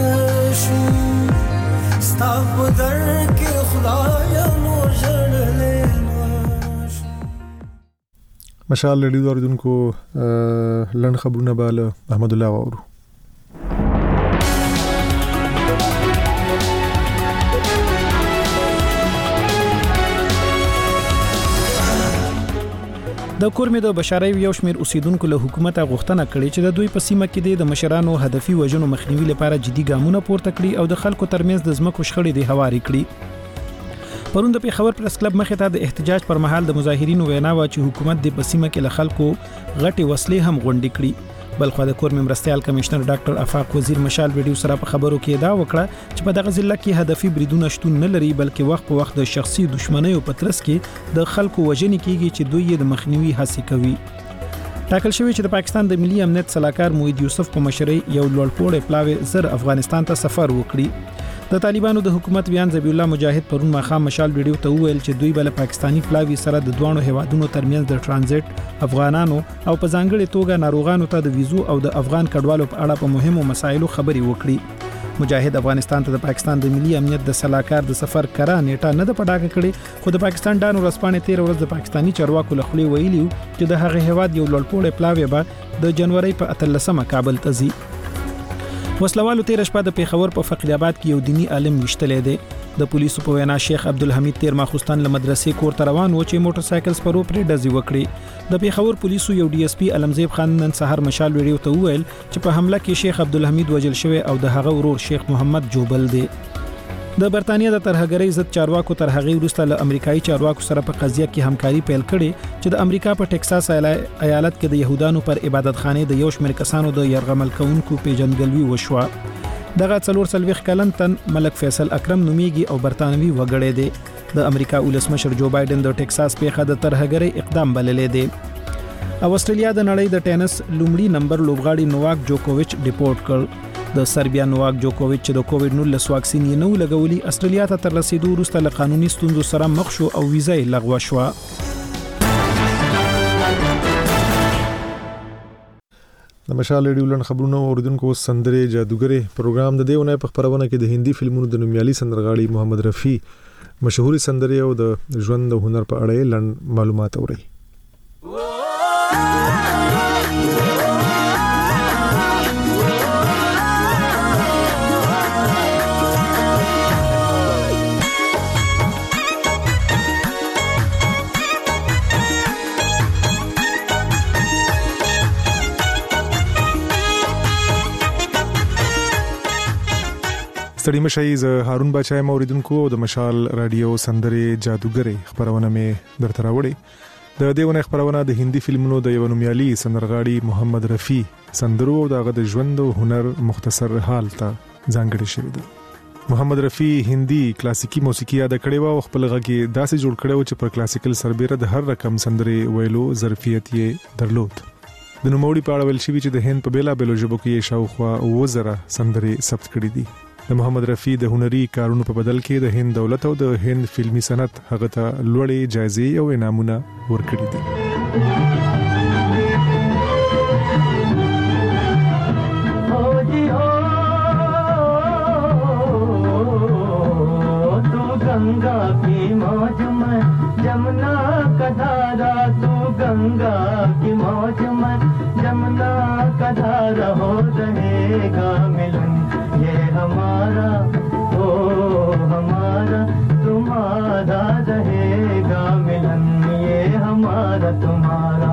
نشو ستا په در کې خدایا نور جړلې مشال لري اوردونکو لن خبرونه bale احمد الله اورو د کورمې د بشاري یو شمیر اوسیدونکو له حکومت غوښتنه کړې چې د دوی په سیمه کې د مشرانو هدفي وژنو مخنیوي لپاره جدي ګامونه پورته کړي او د خلکو ترمنځ د ځمکو شخړې د هواري کړي پروند په خبر پریس کلب مخې ته د احتجاج پر مهال د مظاهرینو وینا و چې حکومت د په سیمه کې له خلکو غټي وسلې هم غونډې کړي بلخو د کورمې مرستيال کمشنر ډاکټر افاق وزیر مشال ویډیو سره په خبرو کې دا وکړه چې په دغه ضلع کې هدفي بریدونه شتون نه لري بلکې وخت په وخت د شخصي دښمنیو په ترڅ کې د خلکو وژنې کیږي چې دوی د مخنیوي هڅه کوي ټاکل شوی چې د پاکستان د ملي امنیت صلاحکار موحد یوسف په مشرۍ یو لوړپوړی پلاوی زر افغانستان ته سفر وکړي د طالبانو د حکومت بیان ذبیح الله مجاهد پرون مخام مشال ویډیو ته وویل چې دوی بل پاکستانی پلاوی سره د دوانو هوادونو ترمنځ د ترانزیت افغانانو او په ځانګړي توګه ناروغانو ته د ویزو او د افغان کډوالو په اړه په مهمو مسایلو خبري وکړي مجاهد افغانستان ته د پاکستان د ملي امنیت د صلاحکار د سفر کرا نیټه نه د پټاکه کړي خو د پاکستان ډانو رسپانې 13 ورځ د پاکستانی چارواکو لخوا ویلیو چې د هغه هواد یو لوړپوړی پلاوی به د جنوري په 13مه کابل ته ځي وسلوالو 13 شپه د پیښور په فقیر آباد کې یو دینی عالم وشتلې دی د پولیسو په وینا شیخ عبدالحمید 13 ماخوستان له مدرسې کور ته روان و چې موټر سایکل سپرو پرې ډزې وکړي د پیښور پولیسو یو ډي اس پی علمزیب خان نن سحر مشال ویډیو ته وویل چې په حمله کې شیخ عبدالحمید وجل شوی او د هغه ورور شیخ محمد جوبل دی د برتانیا د ترهګرۍ ضد چارواکو تر هغه وروسته له امریکایي چارواکو سره په قضیه کې همکاري پیل کړي چې د امریکا په ټکساس ایالت کې د يهودانو پر عبادتخانه د یو شمېر کسانو د يرغمل کونکو پیژندګلوي وشوه دغه 4 کلن تن ملک فیصل اکرم نومیږي او برتانوي وګړی دی د امریکا ولسمشر جو بایدن د ټکساس پیښه د ترهګرۍ اقدام بللې دی او استرالیا د نړۍ د ټینس لومړي نمبر لوبغاړي نوواک جوکوویچ ډیپورټ کړ د سربیا نوواک جوکوویچ چې د کووډ 19 واکسین یې نو لګولي استرالیا ته تر رسیدو وروسته له قانوني ستونزو سره مخ شو او ویزا یې لغوه شو د مشال ریډیو لن خبرونه اوردونکو سندره جادوګری پروګرام د دیونه په خبرونه کې د هندي فلمونو د نومیالي سندرغاړي محمد رفیع مشهوري سندره او د ژوند او هنر په اړه لن معلومات اوري ستړي مشي ز هارون بچای موریدونکو د مشال رادیو سندره جادوګری خبرونه مې درته راوړي د دیونه خبرونه د هندي فلمونو د یو نومیالي سندرغاړي محمد رفیع سندرو او د ژوند او هنر مختصر حال ته ځانګړی شوی دی محمد رفیع هندي کلاسیکی موسیقي ادا کړې او خپل غږی داسې جوړ کړو چې پر کلاسیکل سربېره د هر رقم سندره ویلو ظرفیت یې درلود د نوموړي په اړه ویل شوی چې د هند په بیلا بیلو ژبو کې شاوخوا وزره سندره ثبت کړې دي د محمد رفیع د هنري کارونو په بدل کې د هند دولت او د هند فلمي صنعت هغه ته لوړې جایزې او انعامونه ورکړي دي गंगा की मौज में जमुना का धारा तू गंगा की मौज में जमुना का धारा हो रहेगा मिलन ये हमारा ओ हमारा तुम्हारा रहेगा मिलन ये हमारा तुम्हारा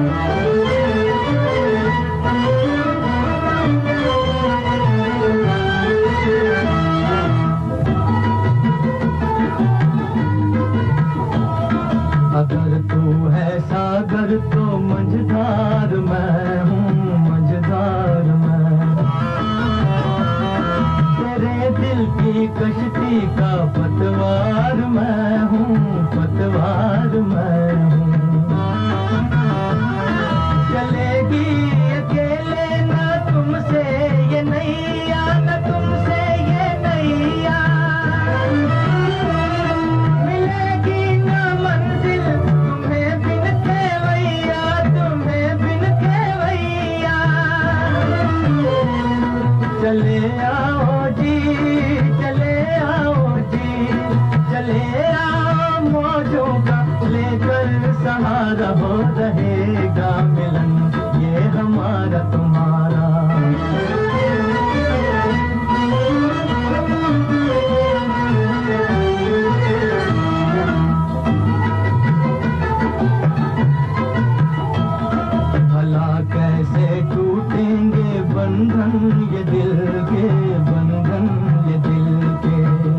अगर तू है सागर तो मझधार मैं हूँ मझधार मैं तेरे दिल की कश्ती का पतवार मैं हूँ पतवार मैं हूँ चलेगी अकेले ना तुमसे ये नैया ना तुमसे ये नैया चले आओ जी सहारा हो रहेगा मिलन ये हमारा तुम्हारा। भला कैसे टूटेंगे बंधन ये दिल के, बंधन ये दिल के।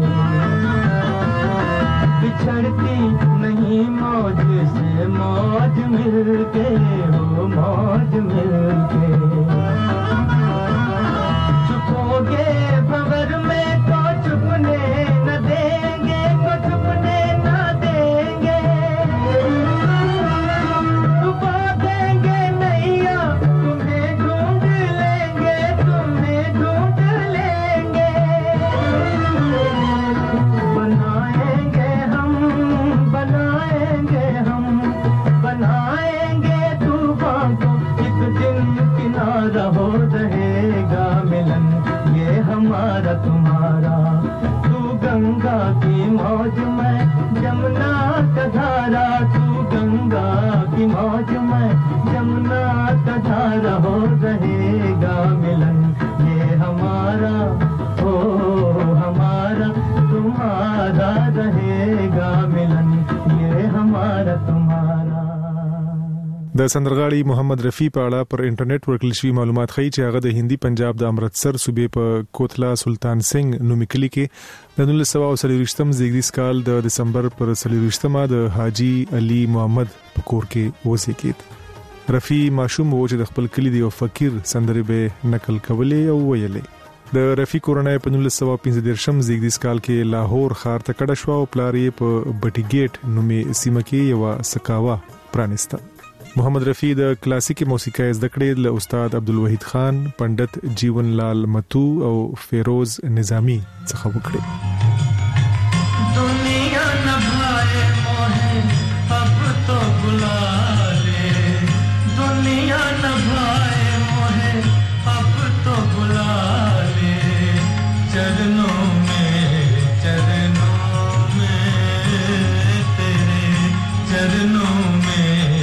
बिछड़ती नहीं मौज से मौज मिलके हो, मौज मिलके। छुपोगे भंवर में तो छुपने न देंगे, तो छुपने न देंगे। डुबा देंगे नैया तुम्हें ढूंढ लेंगे, तुम्हें ढूंढ लेंगे। बनाएंगे हम, बनाएंगे हम, बनाएंगे तूफान को एक दिन किनारा हो रहेगा मिलन ये हमारा तुम्हारा। तू गंगा की मौज में जमुना का धारा, तू गंगा की मौज में जमुना का धारा हो रहेगा मिलन ये हमारा, ओ हमारा तुम्हारा रहेगा मिलन ये हमारा तुम्हारा। د سندرغاړي محمد رفیع په اړه پر انټرنیټ ورکړل شوی معلومات ښیي چې هغه د هندي پنجاب د امرتسر صوبې په کوتلا سلطان سنگ نومي کلی کې د 1923م زیږدیز کال د دسمبر پر 23مه د حاجی علي محمد په کور کې اوسېږي. رفیع ماشوم و چې د خپل کلی د یو فقیر سندرې به نقل کولې او ویلې. د رفیع کورنۍ په 1915م زیږدیز کال کې لاهور ښار ته کډه شو او پلار یې په بټي ګیټ نومي سیمه کې یو سکاوا پرانیسته. محمد رفیع د کلاسیکی موسیقۍ زده کړې له استاد عبدالوحید خان، پندت جیون لال متو او فیروز نظامی څخه وکړې. دنیا نبھائے موہے اب تو بلا لے، دنیا نبھائے موہے اب تو بلا لے، چرنوں میں تیرے چرنوں میں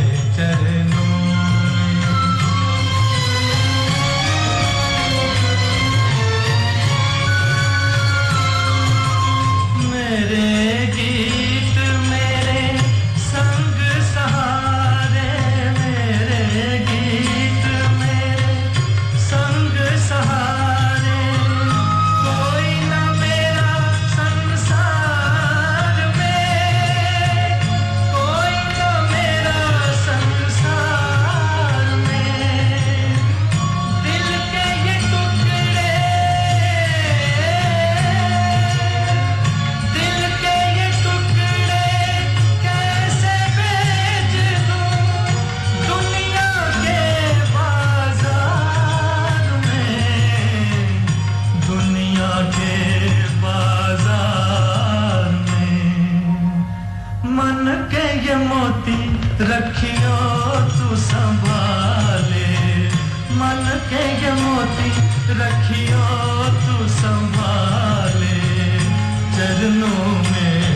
रखियो तू संभाले, मन के ये मोती रखियो तू संभाले, चरणों में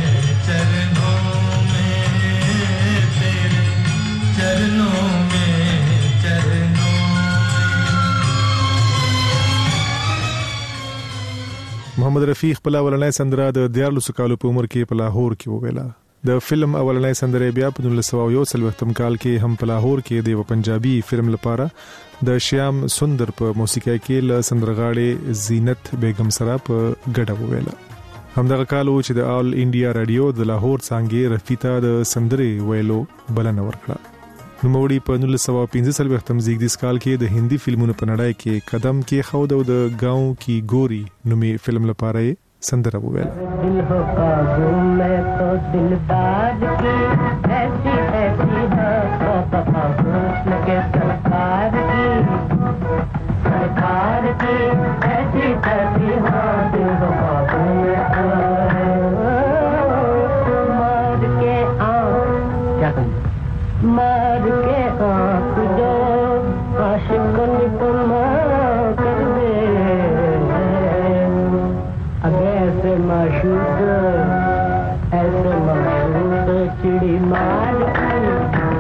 तेरे चरणों में محمد رفیع خپل اولنۍ سندره د 14 کالو په عمر کې په لاهور کې وویله. د فلم اولنۍ سندره بیا په 1941 کال کې هم په لاهور کې د یو پنجابي فلم لپاره د شیام سندر په موسیقۍ کې له سندرغاړي زینت بیگم سره په ګډه وویله. همدغه کال و چې د آل انډیا رادیو د لاهور څنګه رفیع ته د سندرې ویلو بلنه ورکړه. نوموړي په 1915 زیږدیز کال کې د هندي فلمونو په نړۍ کې قدم کې خود او د گاؤں کی گوری نومي فلم لپاره سندره وویله. دل ہو قابو میں تو دلدار کی ایسی ایسی ہے وفا حسن کے سرکار کی ایسی ایسی ہے دل ہو قابو میں مار کے آنکھ جو عاشق نکم کر دے اب ایسے معشوق چڑی مار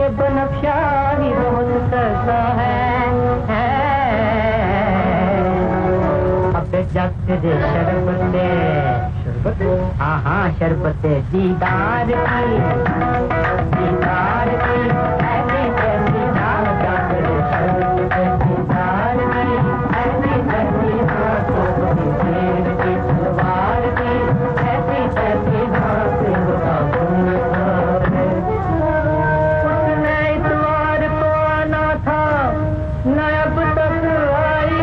बनफ्शा ही बहुत करता है अब जग तेरे शरबते हाँ शरबते दीदार की ऐसी कैसी दाल जाकर शरबते दीदार की ऐसी कैसी हाथों की शेर की सलवार की ऐसी कैसी हाथों का उसने इतवार को आना था न अब तक आई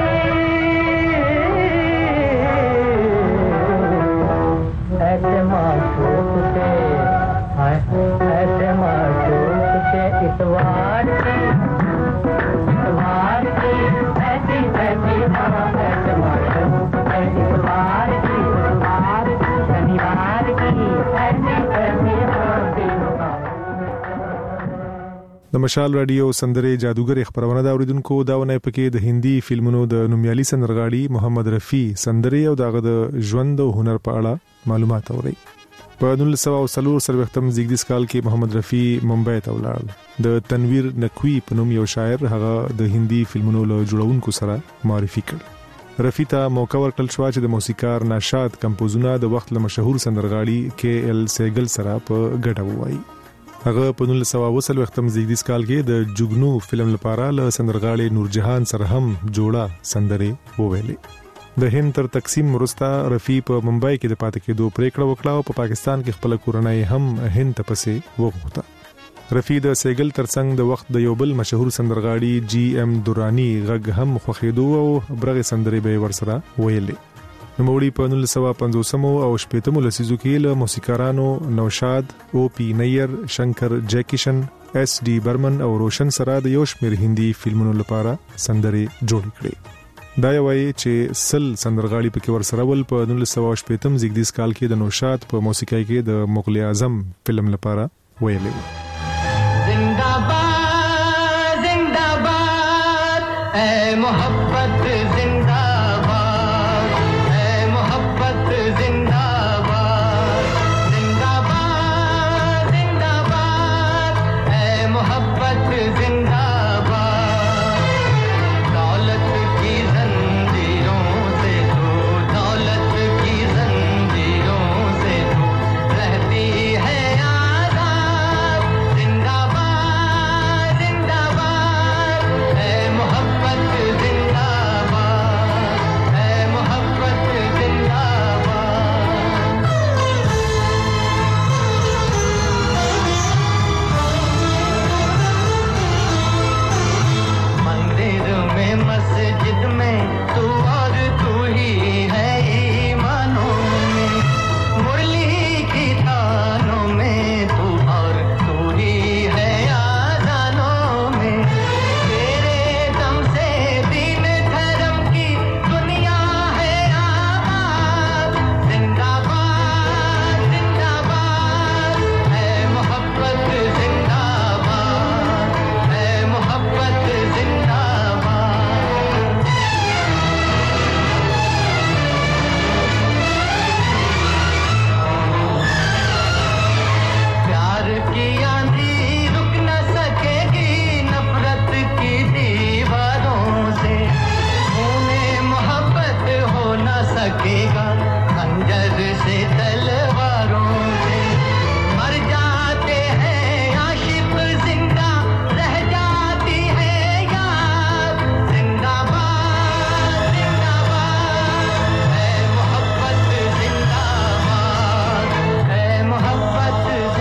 ऐसे माशूक से ऐसे माशूक से इतवार की ऐसी ऐसी ऐसे माशूक से इतवार की शनिवार की ऐसी ऐसी د مشال رادیو سندره جادوګر خبرونه دا اوریدونکو داونه پکې د هندي فلمونو د نومیالي سندرغاړي محمد رفیع سندره او دغه د ژوند او هنر په اړه معلومات اوري په 1940 سروختم زیګدیس کال کې محمد رفیع ممبئی ته ولاړ د تنویر نقوی په نوم یو شاعر هغه د هندي فلمونو له جوړونکو سره معرفي کړ رفیع ته موقع ورکړل شو چې د موسیقار نشاط کمپوزونه د وخت له مشهور سندرغاړي کې ال سیګل سره په ګډه وایي هغه په 1920 وختم زیګدیس کال کې د جوګنو فلم لپاره له سندرغاړي نورجهان سره هم جوړه سندره وویلې د هند تر تقسیم وروسته رفیع په ممبئی کې د پاتې کېدو پریکړه وکړه او په پاکستان کې خپل کورنۍ هم هند ته پسې وغوښته رفیع د سیګل ترڅنګ د وخت د یو بل مشهور سندرغاړي جی ام دورانی غږ هم خوښېدو او برغه سندره به ورسره ویلې نوموړي په 1950 او شپږم لسیزو کې له موسیقارانو نوشاد او پی نیر شنکر جیکیشن اس ډي برمن او روشن سره د یو شمېر هندي فلمونو لپاره سندرې جوړ کړې دا یوایي چې سل سندرغاړي پکې ورسره ول په 1980 زیګدیس کال کې د نوشاد په موسیقۍ کې د مغل اعظم فلم لپاره ویلې जिंदाबाद जिंदाबाद ऐ मोहब्बत जिंदाबाद ऐ मोहब्बत जिंदाबाद जिंदाबाद जिंदाबाद ऐ मोहब्बत जिंदाबाद दौलत की जंजीरों से तो दौलत की जंजीरों से तो रहती है मस्जिद में तू और तू ही है ईमानों में मुरली की तानों में तू और तू ही है आज़ानों में तेरे दम से दीन धर्म की दुनिया है आबाद जिंदाबाद जिंदाबाद है मोहब्बत जिंदाबाद है मोहब्बत जिंदाबाद की आंधी रुक न सकेगी नफरत की दीवारों से खूने मोहब्बत हो न सकेगा खंजर से तलवारों से मर जाते हैं आशिक जिंदा रह जाती है याद जिंदाबाद जिंदाबाद है मोहब्बत जिंदाबाद है मोहब्बत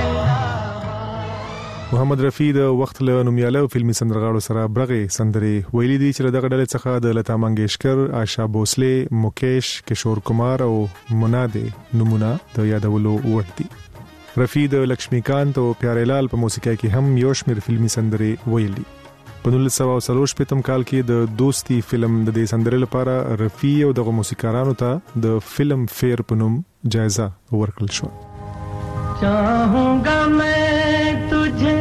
محمد رفیع د وخت له نومیاله فلمي سندرغاړو سره برغه سندري ویلي دي چې دغه ډلې څخه د لتا منګیشکر آشا بوسله مکیش کشور کمار او مناده نمونه د یادولو وړتي رفیع د لکشمیکانت او پیارهلال په موسیقۍ کې هم یو شمېر فلمي سندري ویلي په 1940 کال کې د دوستي فلم د دې سندرې لپاره رفیع او دغه موسیقارانو ته د فلم فیر په نوم جایزه ورکړل شو चाहूंगा मैं तुझे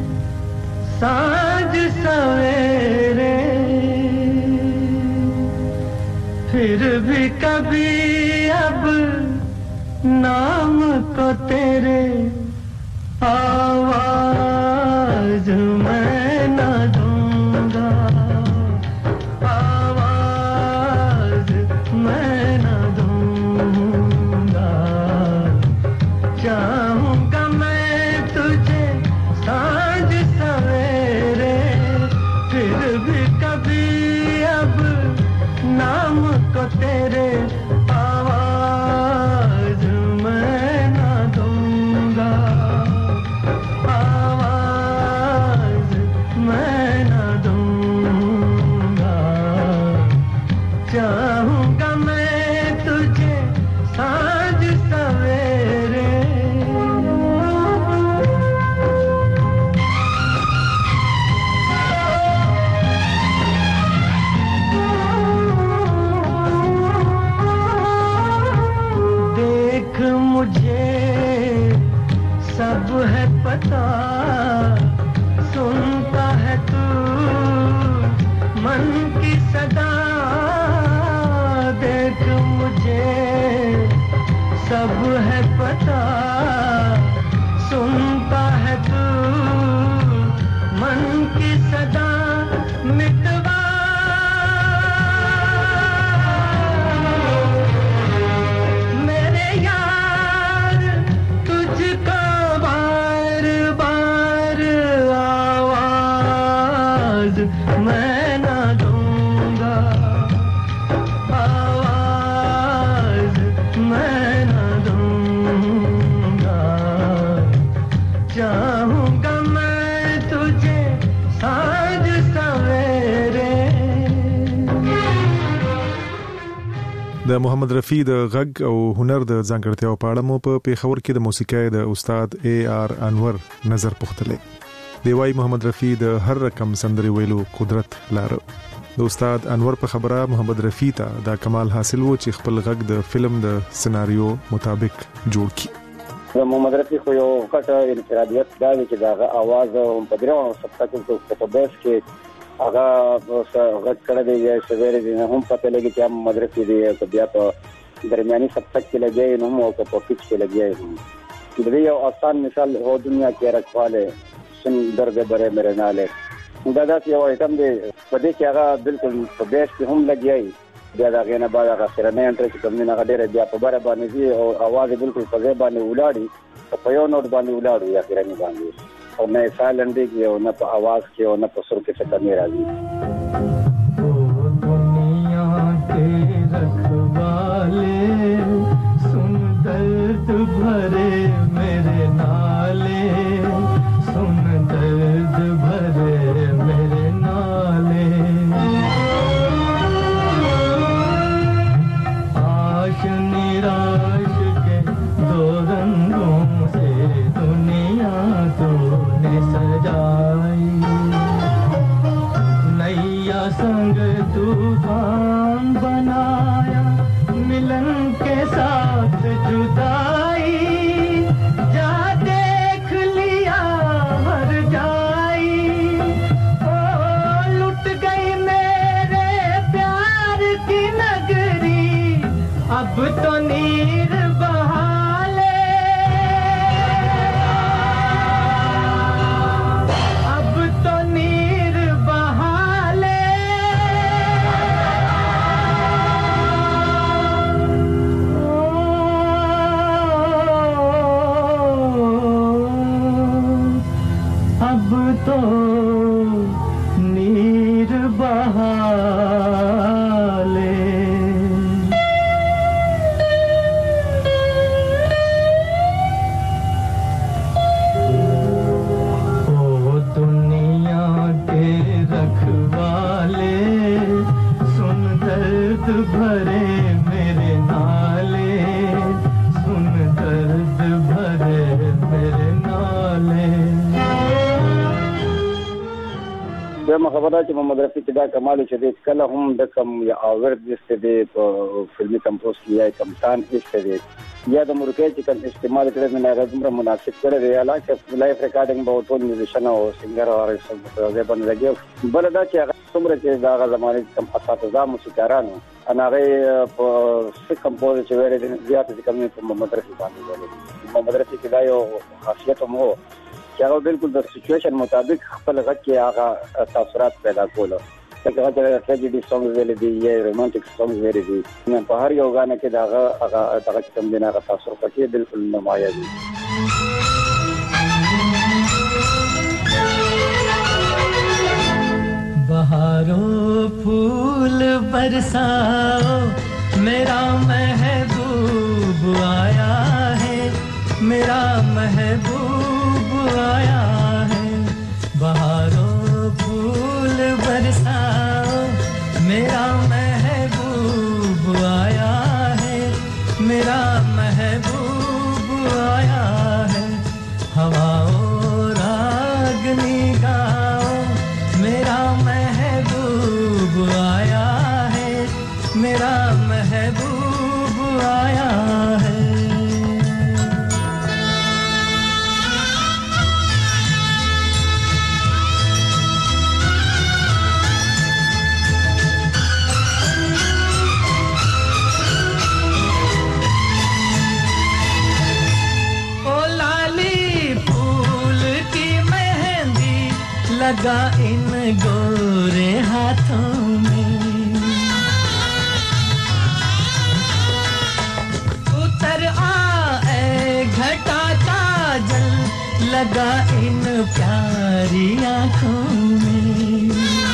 साँझ सवेरे फिर भी कभी अब नाम को तेरे आवाज आवाज मैं ना दूंगा, आवाज मैं ना दूंगा, चाहूंगा मैं तुझे सांझ सवेरे, फिर भी कभी अब नाम को तेरे, आवाज मैं ना दूंगा, आवाज मैं ना दूंगा, चाहूंगा मैं तुझे सांझ सवेरे। देख मुझे सब है पता, सुनता है तू मन की सदा, देख मुझे सब है पता, सुनता है तू मन की सदा, मिटवा मेरे यार तुझको बार बार, आवाज मैं ना दूंगा, आवाज मैं ना दूंगा, चाहूंगा मैं तुझे सांझ सवेरे। د محمد رفیع د غږ او هنر د ځانګړتیاو په اړه مو په پیښور کې د موسیقۍ د استاد اے آر انور نظر پوښتلې. دی وايي محمد رفیع د هر رقم سندري ویلو قدرت لري. د استاد انور په خبره محمد رفیع ته دا کمال حاصل وو چې خپل غږ د فلم د سناریو مطابق جوړ کړي. محمد رفیع خو یو غټه انفرادیت دا دی چې دا आवाज په درو سبقاتو په بیس کې هغه غږ کړی دی چې سویره دي هم پته لګي چې محمد رفیع دی په بیا په درمیاني سبقات کې لګي نو مو په پوکټ کې لګي. د یو آسان مثال هو دنیا کې رکھواله سن درد بره میرے ناله دا داسې یو ایتم دی په دې کې هغه بالکل په بیس کې هم لګي. بیا دا غنه بعد هغه سره نه انټر چې کوم نه غډره بیا په بره باندې دی او आवाज بالکل په ځای باندې ولاړی په یو نوٹ باندې ولاړو یا غرنی باندې او نه سایلنت دی او نه په आवाज کې او نه په سر کې څه کمی راځي. ओ दुनिया के रखवाले सुन दर्द भरे मेरे नाले, सुन दर्द भरे मेरे नाले, आश निराश के दो रंगों से दुनिया तूने सजाई, नैया संग तूफान बनाया, मिलन के साथ जुदाई, जा देख लिया हर जाई, ओ लुट गई मेरे प्यार की नगरी, अब तो नीर बहा ले, अब तो नीर बहा ले, अब तो नीर बहा ले। ओ दुनिया के रखवाले सुन दर्द भरे मेरे नाले, सुन दर्द भरे मेरे नाले। دغه خبره چې محمد رفیع دا کمال چې د کله هم د کم یا اور د ستدي په فلمي کمپوز کې یا کمسان استدي یا د مرکه چې کوم استعمال کړي نه راځم مناسب کړي دی علاوه لایف ریکارډینګ به ټول میوزیشن او سنگر او ارسل په ځای باندې لګي بل دا چې څومره چې دا زمانه کم اساتذه موسیقارانو انا غي په کمپوز چې ویل دي زیات دي کوم په محمد رفیع باندې محمد رفیع دا یو خاصیت مو چې هغه بالکل د سچويشن مطابق خپل غږ کې هغه تاثیرات پیدا کول. لکه هغه ټریجډي سانګز ویل دي یا رومانټیک سانګز ویل دي، نو په هر یو غانه کې هغه کوم دینه هغه تاثیر پکې بالکل نمایي دي. बहारों फूल बरसाओ मेरा महबूब आया है, मेरा महबूब आया है. बहारों फूल बरसाओ मेरा महबूब आया है, मेरा महबूब आया है. हवाओं रागनी गाओ मेरा महबूब आया है, मेरा महबूब आया है. ओ लाली फूल की मेहंदी लगा इन गोरे हाथों में, उतर आए घटा काजल लगा इन प्यारी आँखों में.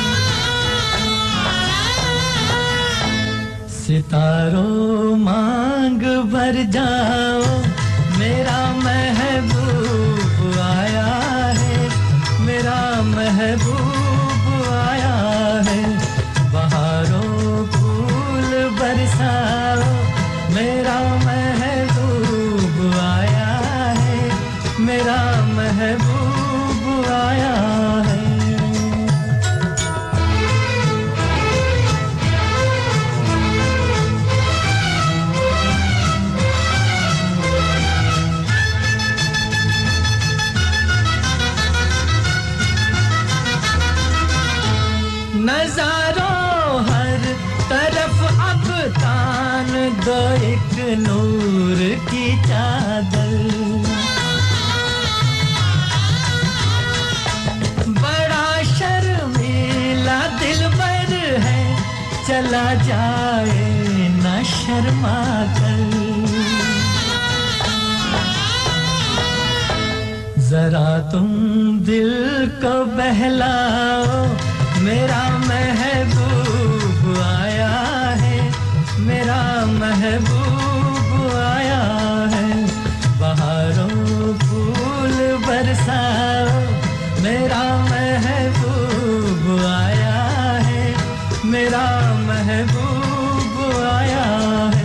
सितारों मांग भर जाओ मेरा महबूब आया है, मेरा महबूब आया है. बहारों फूल बरसाओ मेरा महबूब आया है, मेरा महबूब आया है. नजारों हर तरफ अब तान दो एक नूर की चादर. बड़ा शर्मीला दिलबर है चला जाए न शर्मा कर. जरा तुम दिल को बहलाओ मेरा महबूब आया है, मेरा महबूब आया है. बहारों फूल बरसाओ मेरा महबूब आया है, मेरा महबूब आया है.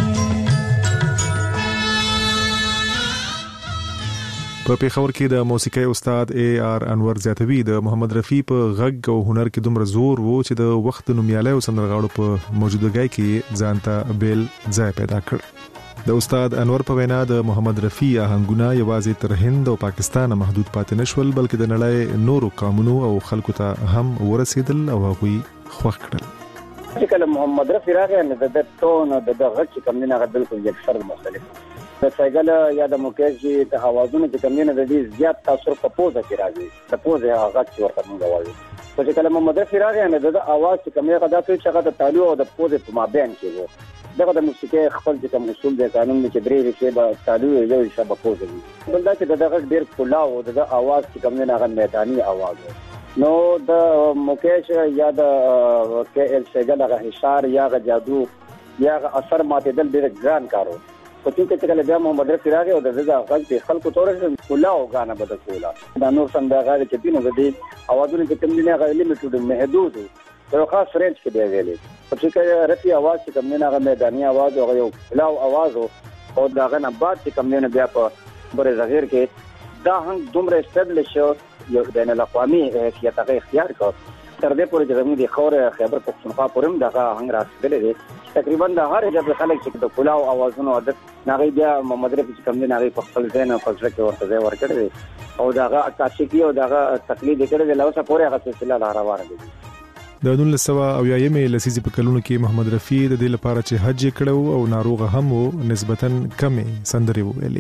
په پیښور کې د موسیقي استاد اے آر انور زیاتوی د محمد رفیع په غږ او هنر کې دومره زور وو چې د وخت نومیاله او سندرغاړو په موجودګۍ کې ځانته بیل ځای پیدا کړ. د استاد انور په وینا د محمد رفیع آهنګونه یوازې تر هند او پاکستان محدود پاتې نشول بلکې د نړۍ نورو قومونو او خلکو ته هم ورسېدل او هغوی خوښ کړل. چې کله محمد رفیع راغی نو د ټون د غږ کوم نه بالکل یکسر مختلف. د سایګل یا د موکیج د اوازونو چې کوم نه د دې زیات تاثیر په پوزه کې راځي. د پوزه هغه چې ورته موږ وایو. چې کله محمد رفیع راغی نو د اواز چې کوم نه د څه هغه د تالو او د پوزه په مابین کې وو. دغه د موسیقي خپل چې کوم اصول دي قانون چې درې شی به تالو یو شی به پوزه وي. بل دا چې دغه ډیر کلاو د اواز چې کوم نه هغه میداني اواز وو. نو د موکیج یا د کې ال سایګل هغه حشار یا غ جادو یا اثر ماته دل ډیر ګران کارو. په چې کله بیا محمد رفیع راغی او د دغه غږ په خلکو تورې کلاو غانه بده کولا. دا نور څنګه غاړي چې دینه د دې اوازونو چې کوم نه غوړي لیمیټډ محدود یو خاص رینج کې دی ویلي. په چې رفیع आवाज چې کوم نه هغه میداني आवाज او یو کلاو आवाज او داغه نه بعد چې کوم نه بیا په بر صغیر کې دا هم دومره استبلش یو د بین الاقوامي حیثیت هغه اختیار کړ. تر دې پورې چې زموږ د خور خیبر پختونخوا پورم دغه هنګ راځي دي. تقریبا د هر جب خلک چې د کلاو اوازونو عادت ناغي بیا محمد رفیع کوم نه ناغي په خپل ځین او فلسفه کې ورته ځای ورکړي او دغه عکاسي او دغه تقلید کړي د لوسه پورې هغه سلسله لا روانه دي. د 1980 لسیزې په کلونو کې محمد رفیع د دې لپاره چې حج کړو او ناروغ هم وو نسبتاً کمې سندرې ویلي.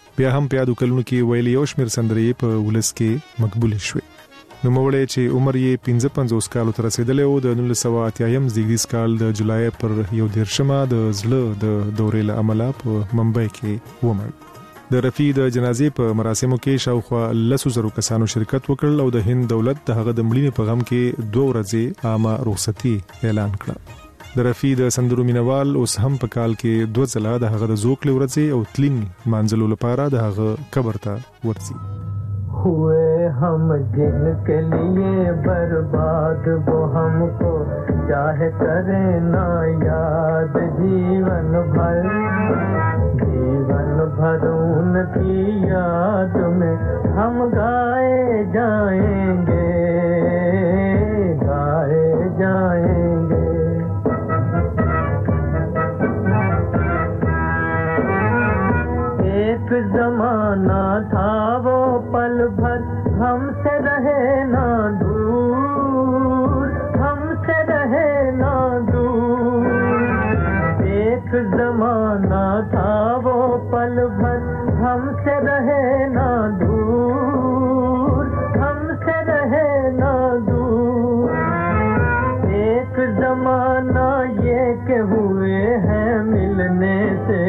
بیا هم په یادو کلونو کې ویلي یو شمېر سندرې په ولس کې مقبول شوې. نوموړی چې عمر یې 55 کالو ته رسیدلی و د 1980 زیږدیز کال د جولای پر 11 د زړه د دورې له امله په ممبئی کې ومړ. د رفیع د جنازې په مراسمو کې شاوخوا 100,000 کسانو شرکت وکړ او د هند دولت د هغه د مړینې په غم کې 2 ورځې عامه رخصتي اعلان کړه. د رفیع د سندرو مینوال اوس هم په کال کې 2 ځله د هغه د زوکړې ورځې او تلین مانځلو لپاره د هغه قبر ته ورځي. हुए हम जिनके लिए बर्बाद वो हमको चाहे करे ना याद जीवन भर उनकी याद में हम गाए जाएंगे एक जमाना था वो पल भर हमसे रहे ना दूर एक जमाना था वो पल भर हमसे रहे ना दूर एक जमाना ये के हुए हैं मिलने से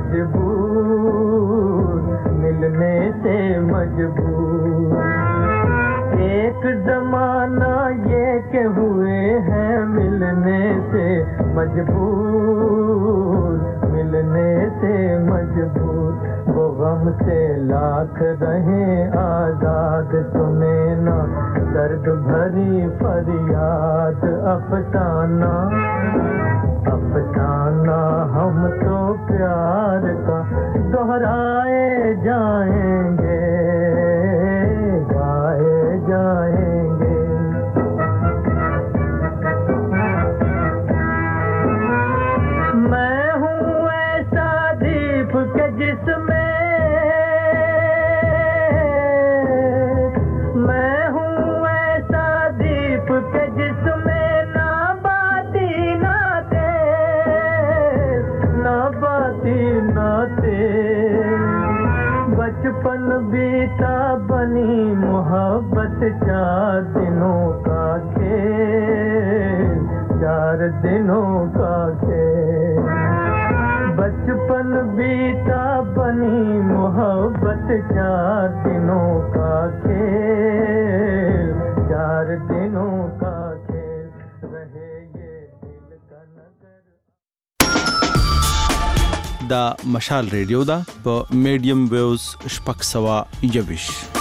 मजबूर एक जमाना ये के हुए हैं मिलने से मजबूर वो गम से लाख रहे आजाद सुने ना दर्द भरी फरियाद अफसाना हम तो प्यार का दोहराए जाएंगे गाए जाएंगे मैं हूँ ऐसा दीप के जिसमें बचपन बीता बनी मोहब्बत 4 दिनों का खेल बचपन बीता बनी मोहब्बत 4 दिनों का खेल 4 दिनों का खेल रहे ये दिल का नगर. دا مشال ریډیو دا په میډیم ویوز 621